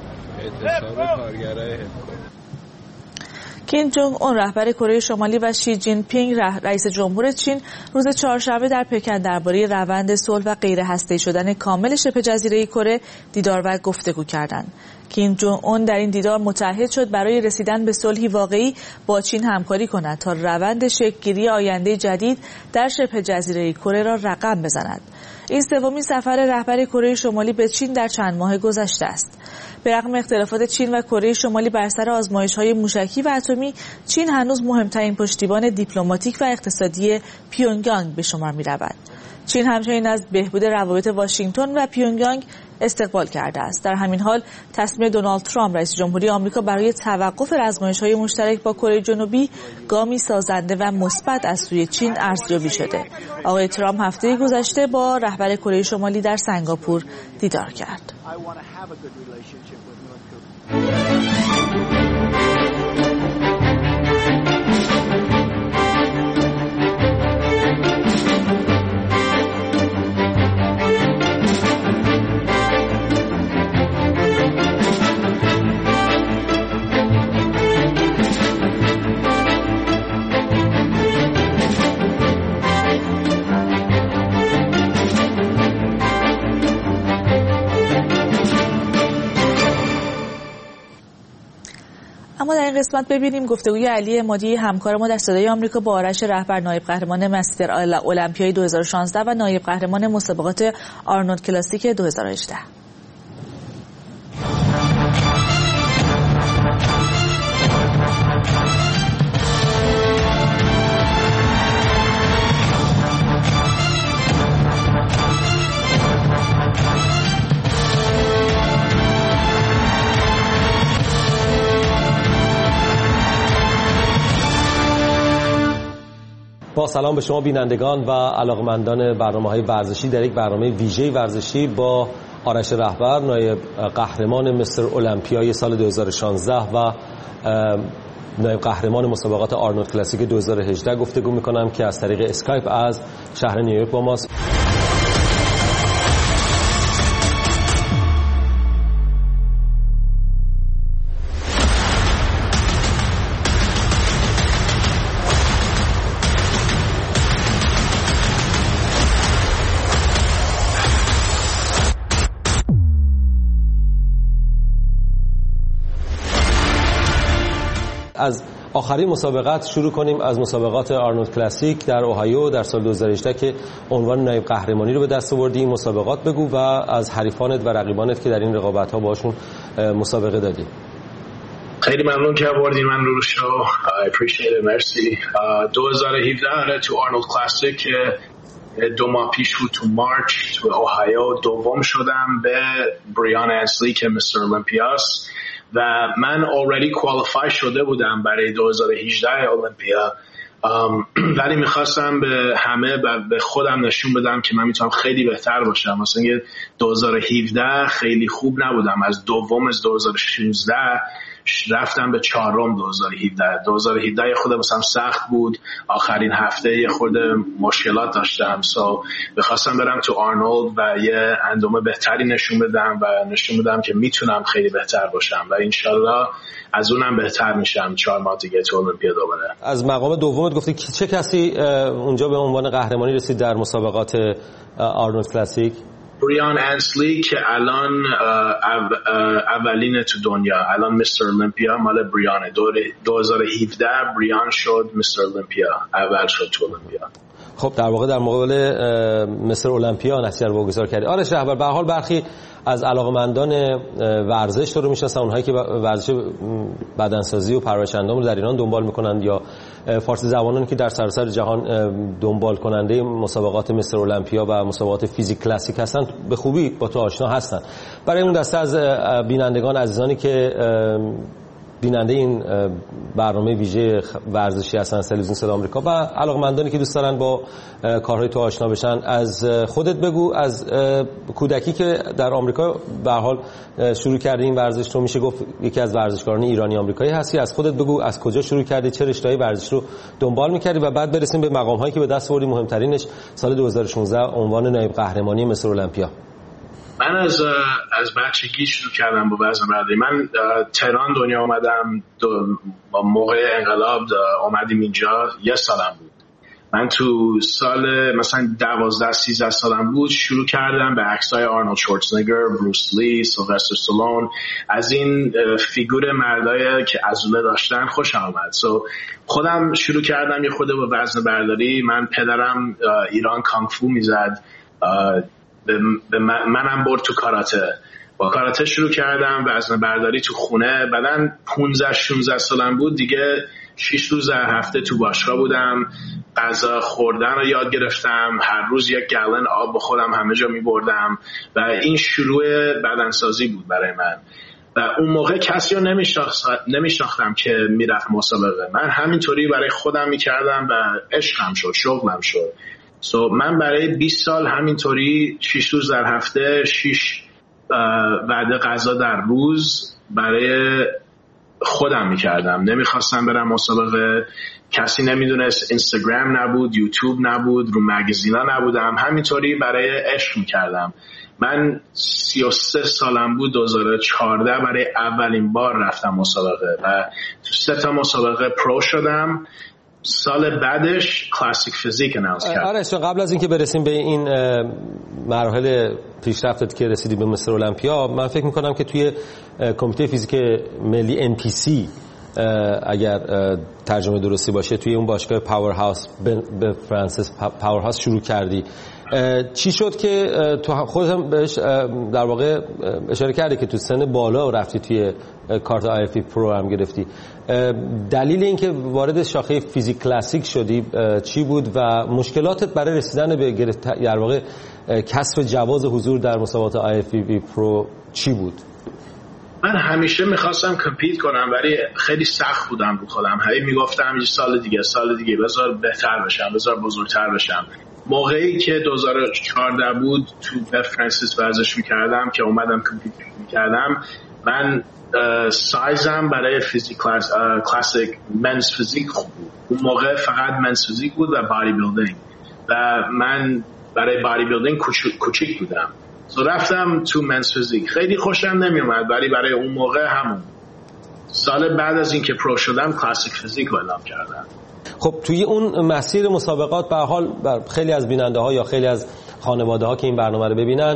کیم جونگ اون رهبر کره شمالی و شی جین پینگ رئیس جمهور چین روز چهارشنبه در پکن درباره روند صلح و غیر هسته‌ای شدن کامل شبه جزیره کره دیدار و گفتگو کردند. کیم جونگ اون در این دیدار متعهد شد برای رسیدن به صلحی واقعی با چین همکاری کند تا روند شکل‌گیری آینده جدید در شبه جزیره کره را رقم بزند. این سومین سفر رهبر کره شمالی به چین در چند ماه گذشته است. به رغم اختلافات چین و کره شمالی بر سر آزمایش‌های موشکی و اتمی، چین هنوز مهمترین پشتیبان دیپلماتیک و اقتصادی پیونگیانگ به شمار می‌رود. چین همچنین از بهبود روابط واشنگتن و پیونگیانگ استقبال کرده است. در همین حال تصمیم دونالد ترامپ رئیس جمهوری آمریکا برای توقف آزمایش‌های مشترک با کره جنوبی گامی سازنده و مثبت از سوی چین ارزیابی شده. آقای ترامپ هفته گذشته با رهبر کره شمالی در سنگاپور دیدار کرد. اما در این قسمت ببینیم گفتگوی علی عمادی همکار ما در صدای آمریکا با آرش رهبر نایب قهرمان مستر المپیای 2016 و نایب قهرمان مسابقات آرنولد کلاسیک 2018. با سلام به شما بینندگان و علاقمندان برنامه‌های ورزشی در یک برنامه ویژه ورزشی با آرش رهبر نایب قهرمان مستر المپیای سال 2016 و نایب قهرمان مسابقات آرنولد کلاسیک 2018 گفتگو می‌کنم که از طریق اسکایپ از شهر نیویورک با ماست. از آخرین مسابقات شروع کنیم، از مسابقات آرنولد کلاسیک در اوهایو در سال 2018 که عنوان نایب قهرمانی رو به دست آوردی. این مسابقات بگو و از حریفانت و رقیبانت که در این رقابت‌ها باشون مسابقه دادی. خیلی ممنون که آوردین من رو شو. I appreciate it. مرسی. 2017 تو آرنولد کلاسیک 2 ماه پیش بود تو مارچ تو اوهایو دوم شدم به بریان انسلی که مستر المپیاست و من already qualify شده بودم برای 2018 المپیا، ولی میخواستم به همه به خودم نشون بدم که من میتونم خیلی بهتر باشم. مثلا 2017 خیلی خوب نبودم، از دوم از 2016 رفتم به چهارم 2017 خود مثلا سخت بود، آخرین هفته یه خورده مشکلات داشتم، بخواستم برم تو آرنولد و یه اندامه بهتری نشون بدم و نشون بدم که میتونم خیلی بهتر باشم و انشالله از اونم بهتر میشم 4 ماه دیگه تو المپیا دوباره. از مقام دومت گفتی چه کسی اونجا به عنوان قهرمانی رسید در مسابقات آرنولد کلاسیک؟ بریان انسلی که الان اولین تو دنیا، الان مستر المپیا مال بریانه. 2017 بریان شد مستر المپیا، اول شد تو المپیا. خب در واقع در مقابل مستر المپیا نتیجه رو واگذار کردی. آرش رهبر، به هر حال برخی از علاقمندان ورزش تو رو میشناسن، اونهایی که ورزش بدنسازی و پرورش اندام رو در ایران دنبال میکنن یا فارسی زبانانی که در سراسر جهان دنبال کننده مسابقات مستر المپیا و مسابقات فیزیک کلاسیک هستن به خوبی با تو آشنا هستن. برای اون دسته از بینندگان عزیزانی که بیننده این برنامه ویژه ورزشی هستن تلویزیون صدای آمریکا و علاقمندانی که دوست دارن با کارهای تو آشنا بشن، از خودت بگو، از کودکی که در آمریکا به هر حال شروع کردی این ورزش رو، میشه گفت یکی از ورزشکاران ایرانی آمریکایی هستی، از خودت بگو از کجا شروع کردی، چه رشته‌ای ورزش رو دنبال می‌کردی و بعد برسیم به مقام‌هایی که به دست آوردی. مهمترینش سال 2016 عنوان نایب قهرمانی مصر المپیا. من از بچگی شروع کردم با وزنه‌برداری. من تهران دنیا اومدم با موقع انقلاب اومدیم اینجا، 1 سالم بود. من تو سال مثلا 12-13 سالم بود شروع کردم به عکسای آرنولد شوارزنگر، بروس لی، سیلوستر استالون، از این فیگور مردایی که عضله داشتن خوشم اومد. خودم شروع کردم یه خود با وزنه‌برداری. من پدرم ایران کانگ فو میزد، منم برد تو کاراته. با کاراته شروع کردم، وزنه‌برداری تو خونه. بعدن 15-16 سالم بود دیگه 6 روز در هفته تو باشگاه بودم. غذا خوردن رو یاد گرفتم، هر روز 1 گالن آب با خودم همه جا می بردم و این شروع بدنسازی بود برای من. و اون موقع کسی رو نمیشناختم که میرفت مسابقه. من همینطوری برای خودم میکردم و عشقم شد، شغلم شد. من برای 20 سال همینطوری 6 روز در هفته 6 وعده غذا در روز برای خودم میکردم. نمیخواستم برم مسابقه، کسی نمیدونست، اینستاگرام نبود، یوتیوب نبود، رو مگزینا نبودم، همینطوری برای عشق میکردم. من 33 سالم بود 2014 برای اولین بار رفتم مسابقه و تو 3 تا مسابقه پرو شدم. سال بعدش کلاسیک فیزیک اناونس کردم. آره، قبل از اینکه برسیم به این مراحل پیشرفتت که رسیدی به مصر المپیا، من فکر میکنم که توی کمیته فیزیک ملی NPC اگر ترجمه درستی باشه، توی اون باشگاه پاور هاوس به فرانسیس پاور هاوس شروع کردی. چی شد که تو خودت هم بهش در واقع اشاره کردی که تو سن بالا رفتی توی کارت IFBB پرو هم گرفتی؟ دلیل اینکه وارد شاخه فیزیک کلاسیک شدی چی بود و مشکلاتت برای رسیدن به در واقع کسب جواز حضور در مسابقات IFBB پرو چی بود؟ من همیشه میخواستم کمپیت کنم ولی خیلی سخت بودم رو خودم. هی میگفتم یه سال دیگه بذار بهتر بشم، بذار بزرگتر بشم. موقعی که 2014 بود تو به فرانسیس ورزش میکردم که اومدم کمپیت میکردم، من سایزم برای فیزیک کلاسیک منز فیزیک خوب بود. اون موقع فقط منز فیزیک بود و بادی بیلدینگ و من برای بادی بیلدینگ کوچیک بودم. رفتم تو منز فیزیک. خیلی خوشم نمیومد ولی برای اون موقع همون. سال بعد از اینکه پرو شدم کلاسیک فیزیک رو اعلام کردم. خب توی اون مسیر مسابقات به حال خیلی از بیننده ها یا خیلی از خانواده ها که این برنامه رو ببینن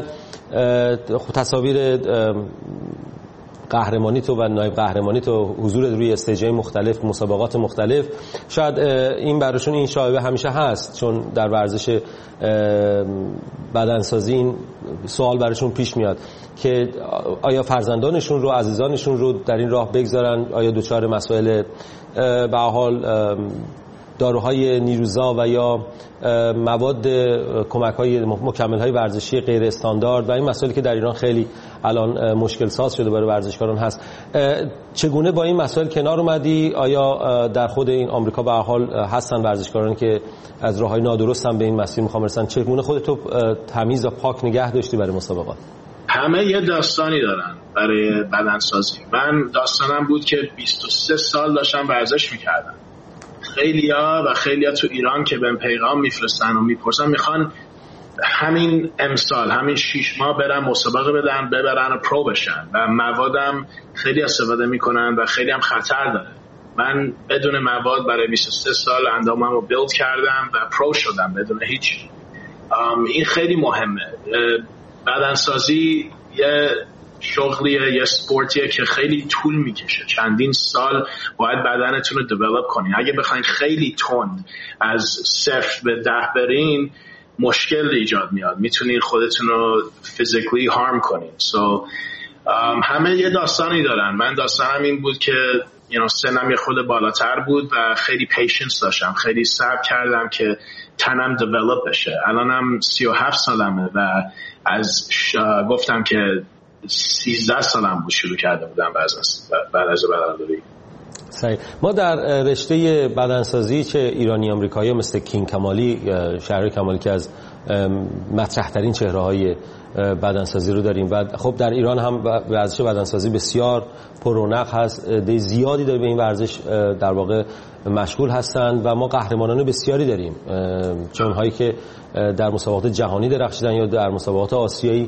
تصاویر قهرمانی تو و نایب قهرمانی تو، حضور روی استیج‌های مختلف، مسابقات مختلف، شاید این براشون این شایبه همیشه هست، چون در ورزش بدنسازی این سوال براشون پیش میاد که آیا فرزندانشون رو، عزیزانشون رو در این راه بگذارن، آیا دچار مسائل به حال داروهای نیروزا و یا مواد کمک‌های مکمل‌های ورزشی غیر استاندارد و این مسائلی که در ایران خیلی الان مشکل ساز شده برای ورزشکاران هست. چگونه با این مسائل کنار اومدی؟ آیا در خود این آمریکا به هر حال هستن ورزشکارانی که از راه‌های نادرست هم به این مسیر می‌خوان برسن؟ چگونه خودتو تمیز و پاک نگه داشتی برای مسابقات؟ همه یه داستانی دارن برای بدنسازی. من داستانم بود که 23 سال داشتم ورزش می‌کردم. خیلیا تو ایران که بهم پیغام میفرستن و میپرسن میخوان همین امسال، همین 6 ماه برن مسابقه بدن، ببرن و پرو بشن و موادم خیلی استفاده میکنن و خیلی هم خطر داره. من بدون مواد برای 23 سال اندامم رو بیلد کردم و پرو شدم بدون هیچ. این خیلی مهمه. بدنسازی یه شغلیه، یه سپورتیه که خیلی طول میکشه. چندین سال باید بدنتون رو دیولپ کنین. اگه بخواین خیلی تند از 0 به 10 برین مشکل ایجاد میاد، میتونین خودتون رو فیزیکلی هارم کنین. همه یه داستانی دارن. من داستانم این بود که سنم یه خود بالاتر بود و خیلی پیشنس داشتم، خیلی صبر کردم که تنم دیولپ بشه. الانم 37 سالمه و از گفتم که 13 سالم بود شروع کرده بودم بعد از بدنسازی. صحیح. ما در رشته بدنسازی چه ایرانی آمریکایی مثل کینگ کمالی، شهر کمالی که از مطرح ترین چهره های بدنسازی رو داریم و خب در ایران هم ورزش بدنسازی بسیار پر رونق هست، عده زیادی داره به این ورزش در واقع مشغول هستند و ما قهرمانان بسیاری داریم، چون هایی که در مسابقات جهانی درخشیدن یا در مسابقات آسیایی.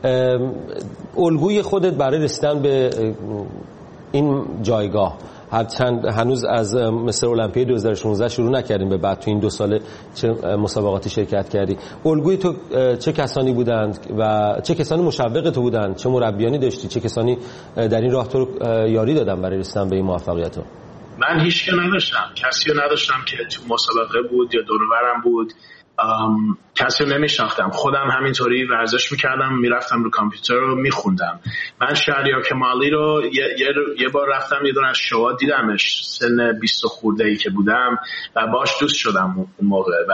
الگوی خودت برای رسیدن به این جایگاه، هنوز از مستر المپیا 2016 شروع نکردیم به بعد تو این 2 ساله چه مسابقاتی شرکت کردی، الگوی تو چه کسانی بودند و چه کسانی مشوق تو بودند، چه مربیانی داشتی، چه کسانی در این راه تو یاری دادن برای رسیدن به این موفقیت؟ من هیچ کسی رو نداشتم که تو مسابقه بود یا دور و برم بود، کسی رو نمیشناختم، خودم همینطوری ورزش میکردم، میرفتم رو کامپیوتر رو میخوندم. من شهریار کمالی رو یه بار رفتم یه دونه از شوها دیدمش، سن 20 خورده ای که بودم و باش دوست شدم اون موقع و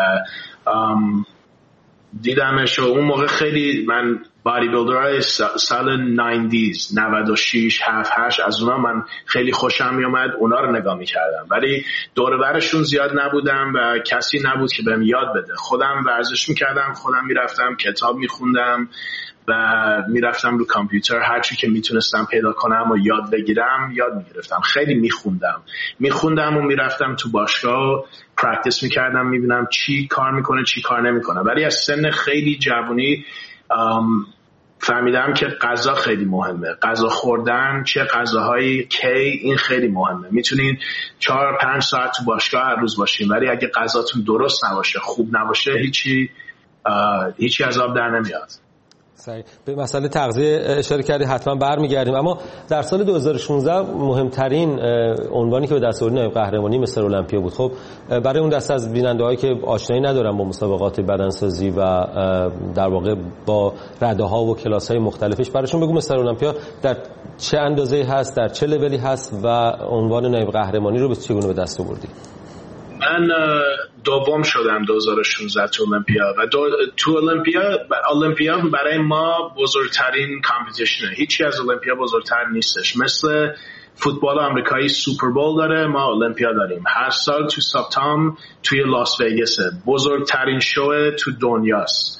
دیدمش و اون موقع خیلی من بادی بیلدرهای سال 90s 96 7 8 از اونا من خیلی خوشم میومد، اونا رو نگاه میکردم ولی دور و برشون زیاد نبودم و کسی نبود که بهم یاد بده. خودم ورزش میکردم، خودم میرفتم کتاب میخوندم و میرفتم رو کامپیوتر هر چی که میتونستم پیدا کنم و یاد بگیرم یاد میگرفتم. خیلی میخوندم و میرفتم تو باشگاه پرکتیس میکردم، میبینم چی کار میکنه چی کار نمیکنه. ولی از سن خیلی جوانی فهمیدم که غذا خیلی مهمه، غذا خوردن، چه غذاهایی کی، این خیلی مهمه. میتونین 4-5 ساعت تو باشگاه هر روز باشین ولی اگه غذاتون درست نباشه، خوب نباشه، هیچی از آب در نمیاد. صحیح. به مسئله تغذیه اشاره کردی، حتما برمیگردیم، اما در سال 2016 مهمترین عنوانی که به دست آورد نایب قهرمانی مستر المپیا بود. خب برای اون دسته از بیننده‌هایی که آشنایی ندارن با مسابقات بدنسازی و در واقع با رده‌ها و کلاس‌های مختلفش، براشون بگو مستر المپیا در چه اندازه‌ای هست، در چه لولی هست و عنوان نایب قهرمانی رو به چگونه به دست آوردی؟ من دوم شدم 2016 تو المپیا و تو المپیا برای ما بزرگترین کامپیتیشنه. هیچی از المپیا بزرگتر نیستش. مثل فوتبال آمریکایی سوپر بول داره، ما المپیا داریم. هر سال تو سپتامبر توی لاس وگاسه، بزرگترین شو تو دنیاست.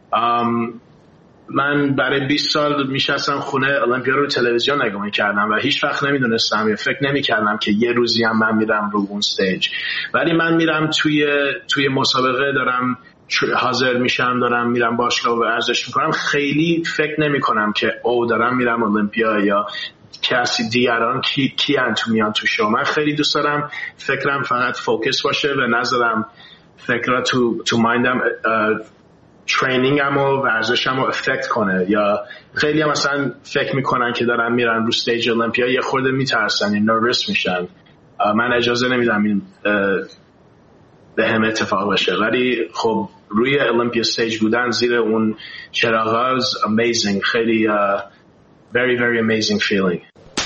من برای 20 سال میشستم خونه المپیا رو تلویزیون نگاه میکردم و هیچ وقت نمیدونستم یا فکر نمیکردم که یه روزی هم من میرم رو اون استیج. ولی من میرم توی مسابقه، دارم حاضر میشم، دارم میرم باشگاه و ورزش میکنم، خیلی فکر نمیکنم که دارم میرم المپیا یا کسی دیگران کیان تو میان تو شو. من خیلی دوست دارم فکرم فقط فوکس باشه و نذارم فکرها تو مایندم ترینینگم و ورزشم رو افکت کنه. یا خیلی هم مثلا فکر میکنن که دارن میرن رو استیج المپیا یه خورده میترسن، نروس میشن. من اجازه نمیدم این به هم اتفاق بشه. ولی خب روی المپیا استیج بودن زیر اون چراغ‌ها amazing، خیلی very very amazing feeling.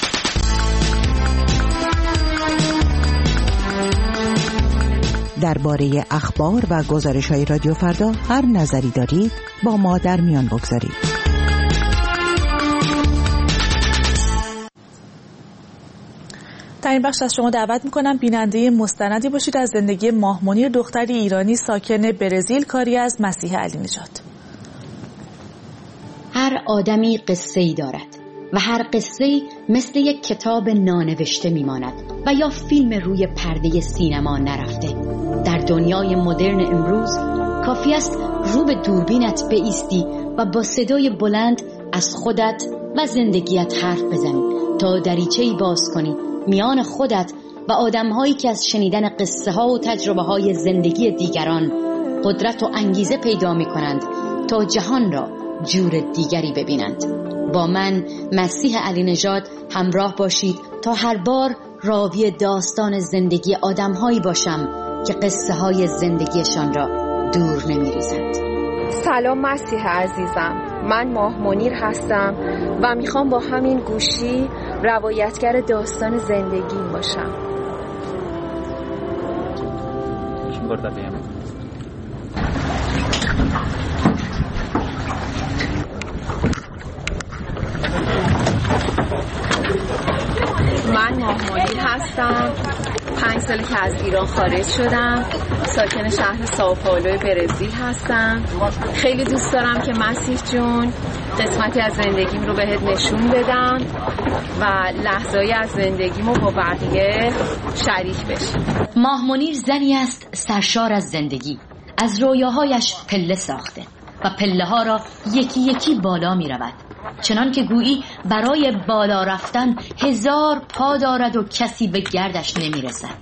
درباره اخبار و گزارش‌های رادیو فردا هر نظری دارید با ما در میان بگذارید. در این بخش از شما دعوت می‌کنم بیننده مستندی باشید از زندگی ماه منیر، دختری ایرانی ساکن برزیل، کاری از مسیح علی نژاد. هر آدمی قصه‌ای دارد و هر قصه‌ای مثل یک کتاب نانوشته میماند و یا فیلم روی پرده سینما نرفته. در دنیای مدرن امروز کافی است رو به دوربینت بایستی و با صدای بلند از خودت و زندگیت حرف بزنی تا دریچه‌ای باز کنی میان خودت و آدم‌هایی که از شنیدن قصه‌ها و تجربه‌های زندگی دیگران قدرت و انگیزه پیدا می‌کنند تا جهان را جور دیگری ببینند. با من مسیح علی نژاد همراه باشید تا هر بار راوی داستان زندگی آدم‌هایی باشم که قصه های زندگیشان را دور نمی‌ریزند. سلام مسیح عزیزم، من ماه منیر هستم و میخوام با همین گوشی روایتگر داستان زندگی باشم. من ماهمنیر هستم. 5 ساله که از ایران خارج شدم. ساکن شهر سائوپائولو برزیل هستم. خیلی دوست دارم که مسیح جون قسمتی از زندگیم رو بهت نشون بدم و لحظه‌ای از زندگیمو با بقیه شریک بشم. ماهمنیر زنی است سرشار از زندگی. از رویاهایش پله ساخته و پله ها را یکی یکی بالا می رود، چنان که گویی برای بالا رفتن 1000 پا دارد و کسی به گردش نمی رسد.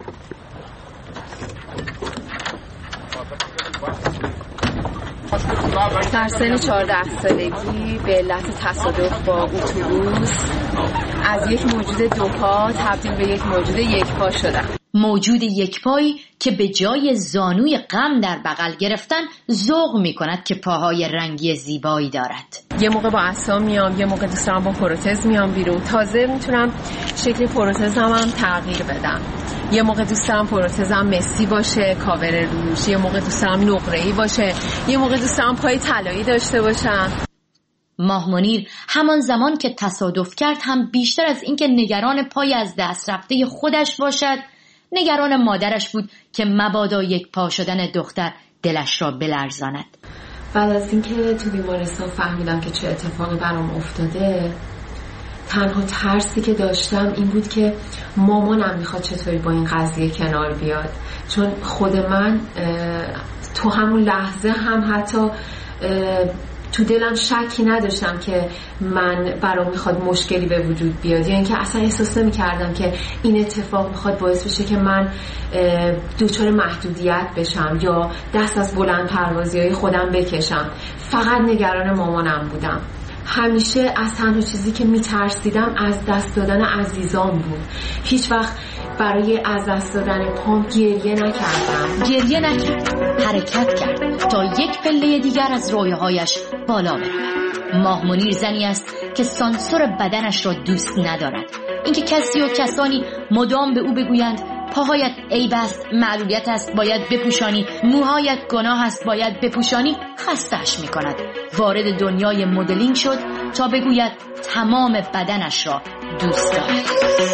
در سن 14 سالگی به علت تصادف با اتوبوس از یک موجود 2 پا تبدیل به یک موجود 1 پا شدم. موجود 1 پایی که به جای زانوی غم در بغل گرفتن ذوق می کند که پاهای رنگی زیبایی دارد. یه موقع با عصا میام، یه موقع دوست دارم با پروتز میام بیرون. تازه میتونم شکل پروتزم هم تغییر بدم. یه موقع دوست دارم پروتزم مسی باشه، کاور روش. یه موقع دوست دارم نقره‌ای باشه. یه موقع دوست دارم پای طلایی داشته باشم. ماهمنیر همان زمان که تصادف کرد هم بیشتر از اینکه نگران پای از دست رفته خودش باشد، نگران مادرش بود که مبادا 1 پا شدن دختر دلش را بلرزاند. بعد از اینکه تو بیمارستان فهمیدم که چه اتفاقی برام افتاده، تنها ترسی که داشتم این بود که مامانم میخواد چطوری با این قضیه کنار بیاد، چون خود من تو همون لحظه هم حتی تو دلم شکی نداشتم که من برام میخواد مشکلی به وجود بیاد، یعنی که اصلا احساس نمی‌کردم که این اتفاق میخواد باعث بشه که من دچار محدودیت بشم یا دست از بلند پروازی‌های خودم بکشم. فقط نگران مامانم بودم. همیشه از تنها چیزی که میترسیدم از دست دادن عزیزام بود. هیچ وقت برای از دست دادن پام گریه نکرد، حرکت کرد تا یک پله دیگر از رویاهایش بالا برود. ماهمنیر زنی است که سانسور بدنش را دوست ندارد. اینکه کسی و کسانی مدام به او بگویند پاهایت عیب است، معلولیت است، باید بپوشانی، موهایت گناه است، باید بپوشانی، خسته‌اش می‌کند. وارد دنیای مدلینگ شد تا بگوید تمام بدنش را دوست دارد.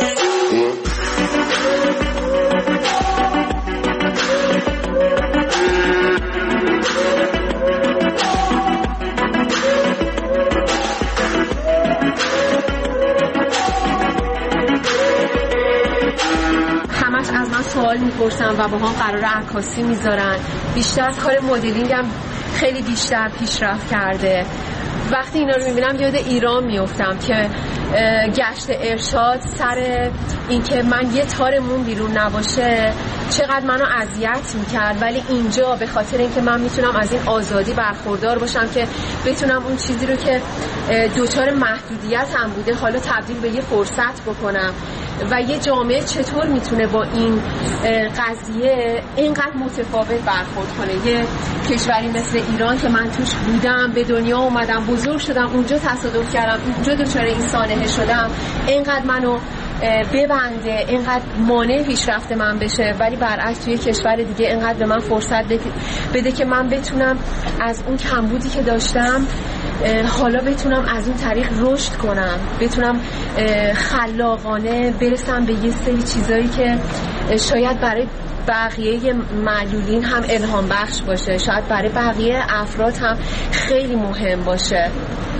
همش از من سوال میپرسن و با هم قرار عکاسی میذارن. بیشتر از کار مدلینگم خیلی بیشتر پیشرفت کرده. وقتی اینا رو میبینم یاد ایران میافتم که گشت ارشاد سر اینکه من یه تار موم بیرون نباشه چقدر منو اذیت میکرد، ولی اینجا به خاطر اینکه من میتونم از این آزادی برخوردار باشم که بتونم اون چیزی رو که دوچار محدودیت هم بوده حالا تبدیل به یه فرصت بکنم و یه جامعه چطور میتونه با این قضیه اینقدر متفاوت برخورد کنه. یه کشوری مثل ایران که من توش بودم، به دنیا اومدم، بزرگ شدم، اونجا تصادف کردم، اونجا دچار این سانحه شدم، اینقدر منو ببنده، اینقدر مانع پیشرفت من بشه، ولی برعکس توی کشور دیگه اینقدر به من فرصت بده که من بتونم از اون کمبودی که داشتم حالا بتونم از اون طریق رشد کنم، بتونم خلاقانه برسم به یه سری چیزایی که شاید برای بقیه معلولین هم الهام بخش باشه، شاید برای بقیه افراد هم خیلی مهم باشه.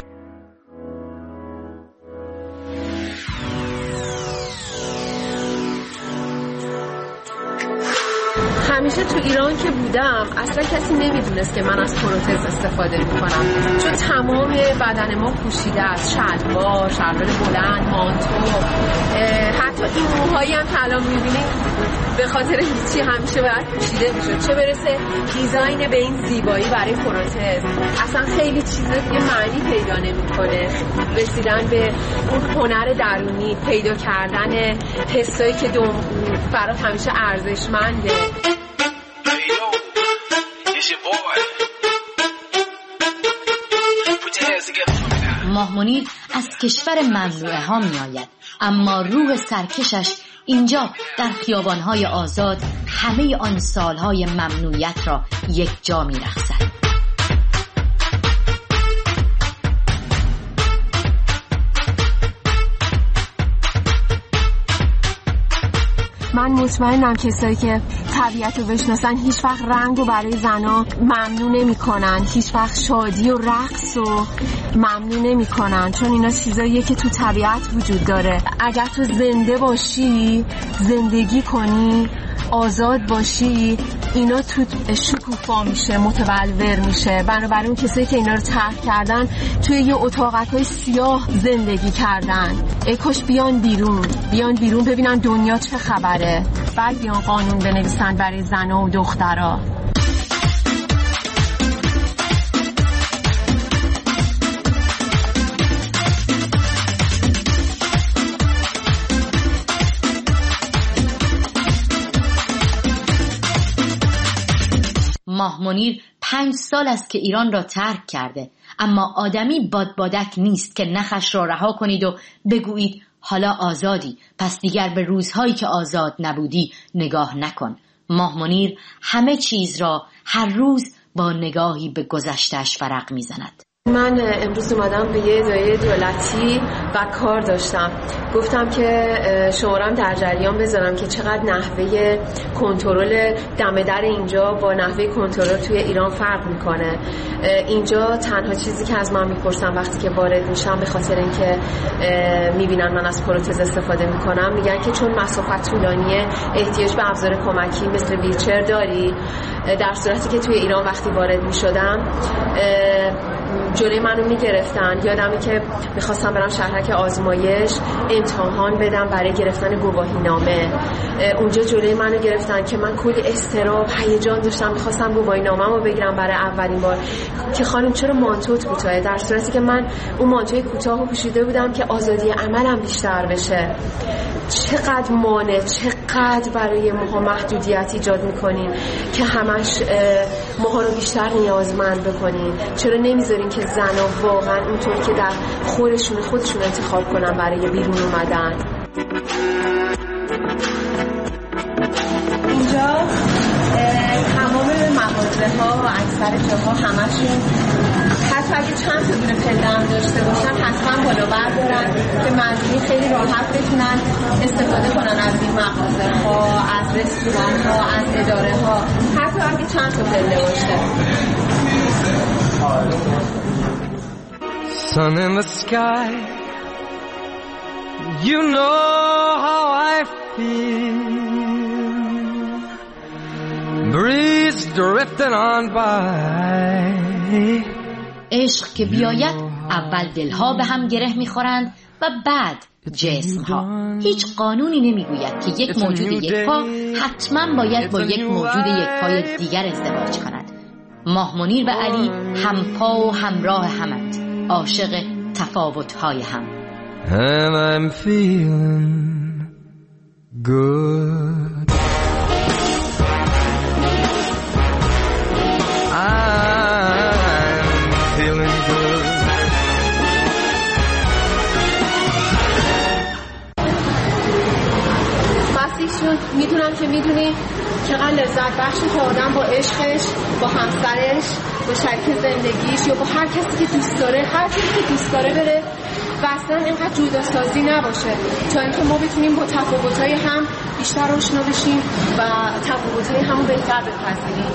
همیشه تو ایران که بودم اصلا کسی نمیدونست که من از پروتز استفاده میکنم، چون تمام بدن ما پوشیده است، شلوار بلند، مانتو، حتی این موهایی هم که الان میبینید به خاطر هیچی همیشه باید پوشیده میشه، چه برسه دیزاین به این زیبایی برای پروتز. اصلا خیلی چیزا دیگه معنی پیدا نمیکنه، رسیدن به اون هنر درونی، پیدا کردن حسایی که برات همیشه ارزشمنده. ماهمنیر از کشور ممنوعه ها می آید، اما روح سرکشش اینجا در خیابانهای آزاد همه آن سالهای ممنوعیت را یک جا می رقصد. من مطمئنم کسایی که طبیعت رو بشناسن هیچ وقت رنگ رو برای زنا ممنوع نمی‌کنن، هیچ وقت شادی و رقص رو ممنوع نمی‌کنن، چون اینا چیزاییه که تو طبیعت وجود داره. اگر تو زنده باشی، زندگی کنی، آزاد باشی، اینا تو شکوفا میشه، متبلور میشه. بنابراین کسایی که اینا رو طرح کردن توی یه اتاقک‌های سیاه زندگی کردن. ای کاش بیان بیرون ببینن دنیا چه خبره، بعد بیان قانون بنویسن برای زن‌ها و دخترها. ماه منیر 5 سال است که ایران را ترک کرده، اما آدمی بادبادک نیست که نخش را رها کنید و بگویید حالا آزادی، پس دیگر به روزهایی که آزاد نبودی نگاه نکن. ماه منیر همه چیز را هر روز با نگاهی به گذشته‌اش ورق می‌زند. من امروز اومدم به یه اداره دولتی و کار داشتم. گفتم که شمارم در جریان بذارم که چقدر نحوه کنترل دم در اینجا با نحوه کنترل توی ایران فرق میکنه. اینجا تنها چیزی که از من میپرسن وقتی که وارد میشم، به خاطر اینکه میبینن من از پروتز استفاده میکنم، میگن که چون مسافت طولانیه احتیاج به ابزار کمکی مثل ویلچر داری؟ در صورتی که توی ایران وقتی وارد میشدم جلوی منو میگرفتن. یادمی که میخواستم برم شهرک آزمایش امتحان بدم برای گرفتن گواهی نامه، اونجا جلوی منو گرفتن که من کلی اضطراب، هیجان داشتم، میخواستم گواهی نامه‌مو بگیرم برای اولین بار، که خانم چرا مانتوت کوتاهه، در صورتی که من اون مانتوی کوتاهو پوشیده بودم که آزادی عملم بیشتر بشه. چقدر مانع، چقدر برای ماها محدودیت ایجاد میکنین که همش ماها رو بیشتر نیازمند بکنین. چرا نمیذارین که زنها واقعا اونطور که در خودشون انتخاب کنن برای بیرون اومدن؟ اینجا تمام مغازه‌ها و اکثر جاها همشون حتی اگه چند تا دونه پله هم داشته باشن حتما بالا بردارن که مردمی خیلی راحت بتونن استفاده کنن از این مغازه‌ها، از رستوران‌ها، از اداره‌ها، حتی اگه چند تا پله باشه. Sun in the sky, you know how I feel. Breeze drifting on by. عشق که بیاید اول دلها به هم گره میخورند و بعد جسمها. هیچ قانونی نمیگوید که یک موجود یک پا حتما باید با یک موجود یک پای دیگر ازدواج کند. ماه منیر و علی هم پا و همراه همند، عاشق تفاوت‌های هم. And I'm feeling good. I'm feeling good. مسیحشون میدونم که میدونی چقدر لذت بخشه که آدم با عشقش، با همسرش، با شریک زندگیش یا با هر کسی که دوست داره، هر کسی که دوست داره بره و اصلا اینقدر جداسازی نباشه، تا اینکه ما بتونیم با تفاوت‌های هم بیشتر آشنا بشیم و تفاوت‌های همو بهتر بپذیریم.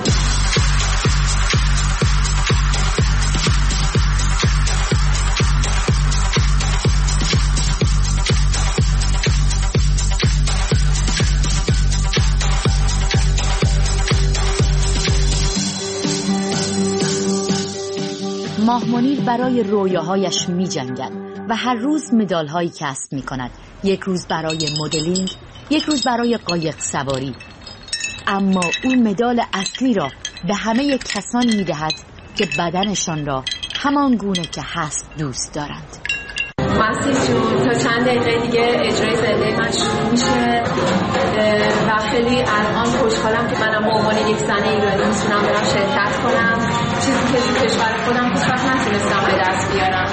ماه منیر برای رویاهایش می جنگد و هر روز مدال‌هایی کسب می کند. یک روز برای مدلینگ، یک روز برای قایق سواری. اما اون مدال اصلی را به همه کسان می دهد که بدنشان را همان گونه که هست دوست دارند. مسیح جون، تا چند دقیقه دیگه اجرای زنده من شروع میشه و خیلی الان خوشحالم که منم به عنوان یک زن ایرانی میتونم برم شرکت کنم، چیزی که تو کشور خودم هیچ وقت نتونستم به دست بیارم.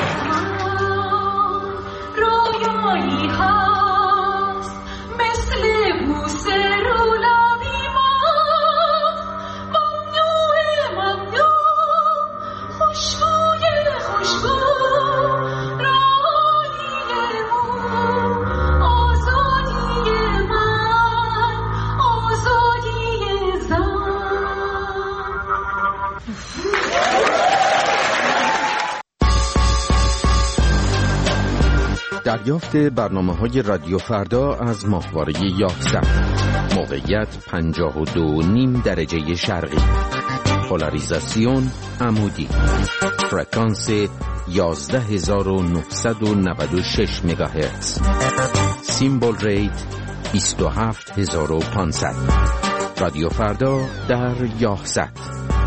رویایی هست مثل بوسه رولابی ممنوع خوشبوی خوشبو رانی من آزادی من دریافت برنامه‌های رادیو فردا از ماهواره 11. موقعیت 52.5 درجه شرقی. پولاریزاسیون عمودی. فرکانس 11996 مگاهرتز. سیمبل ریت 27500. رادیو فردا در 11.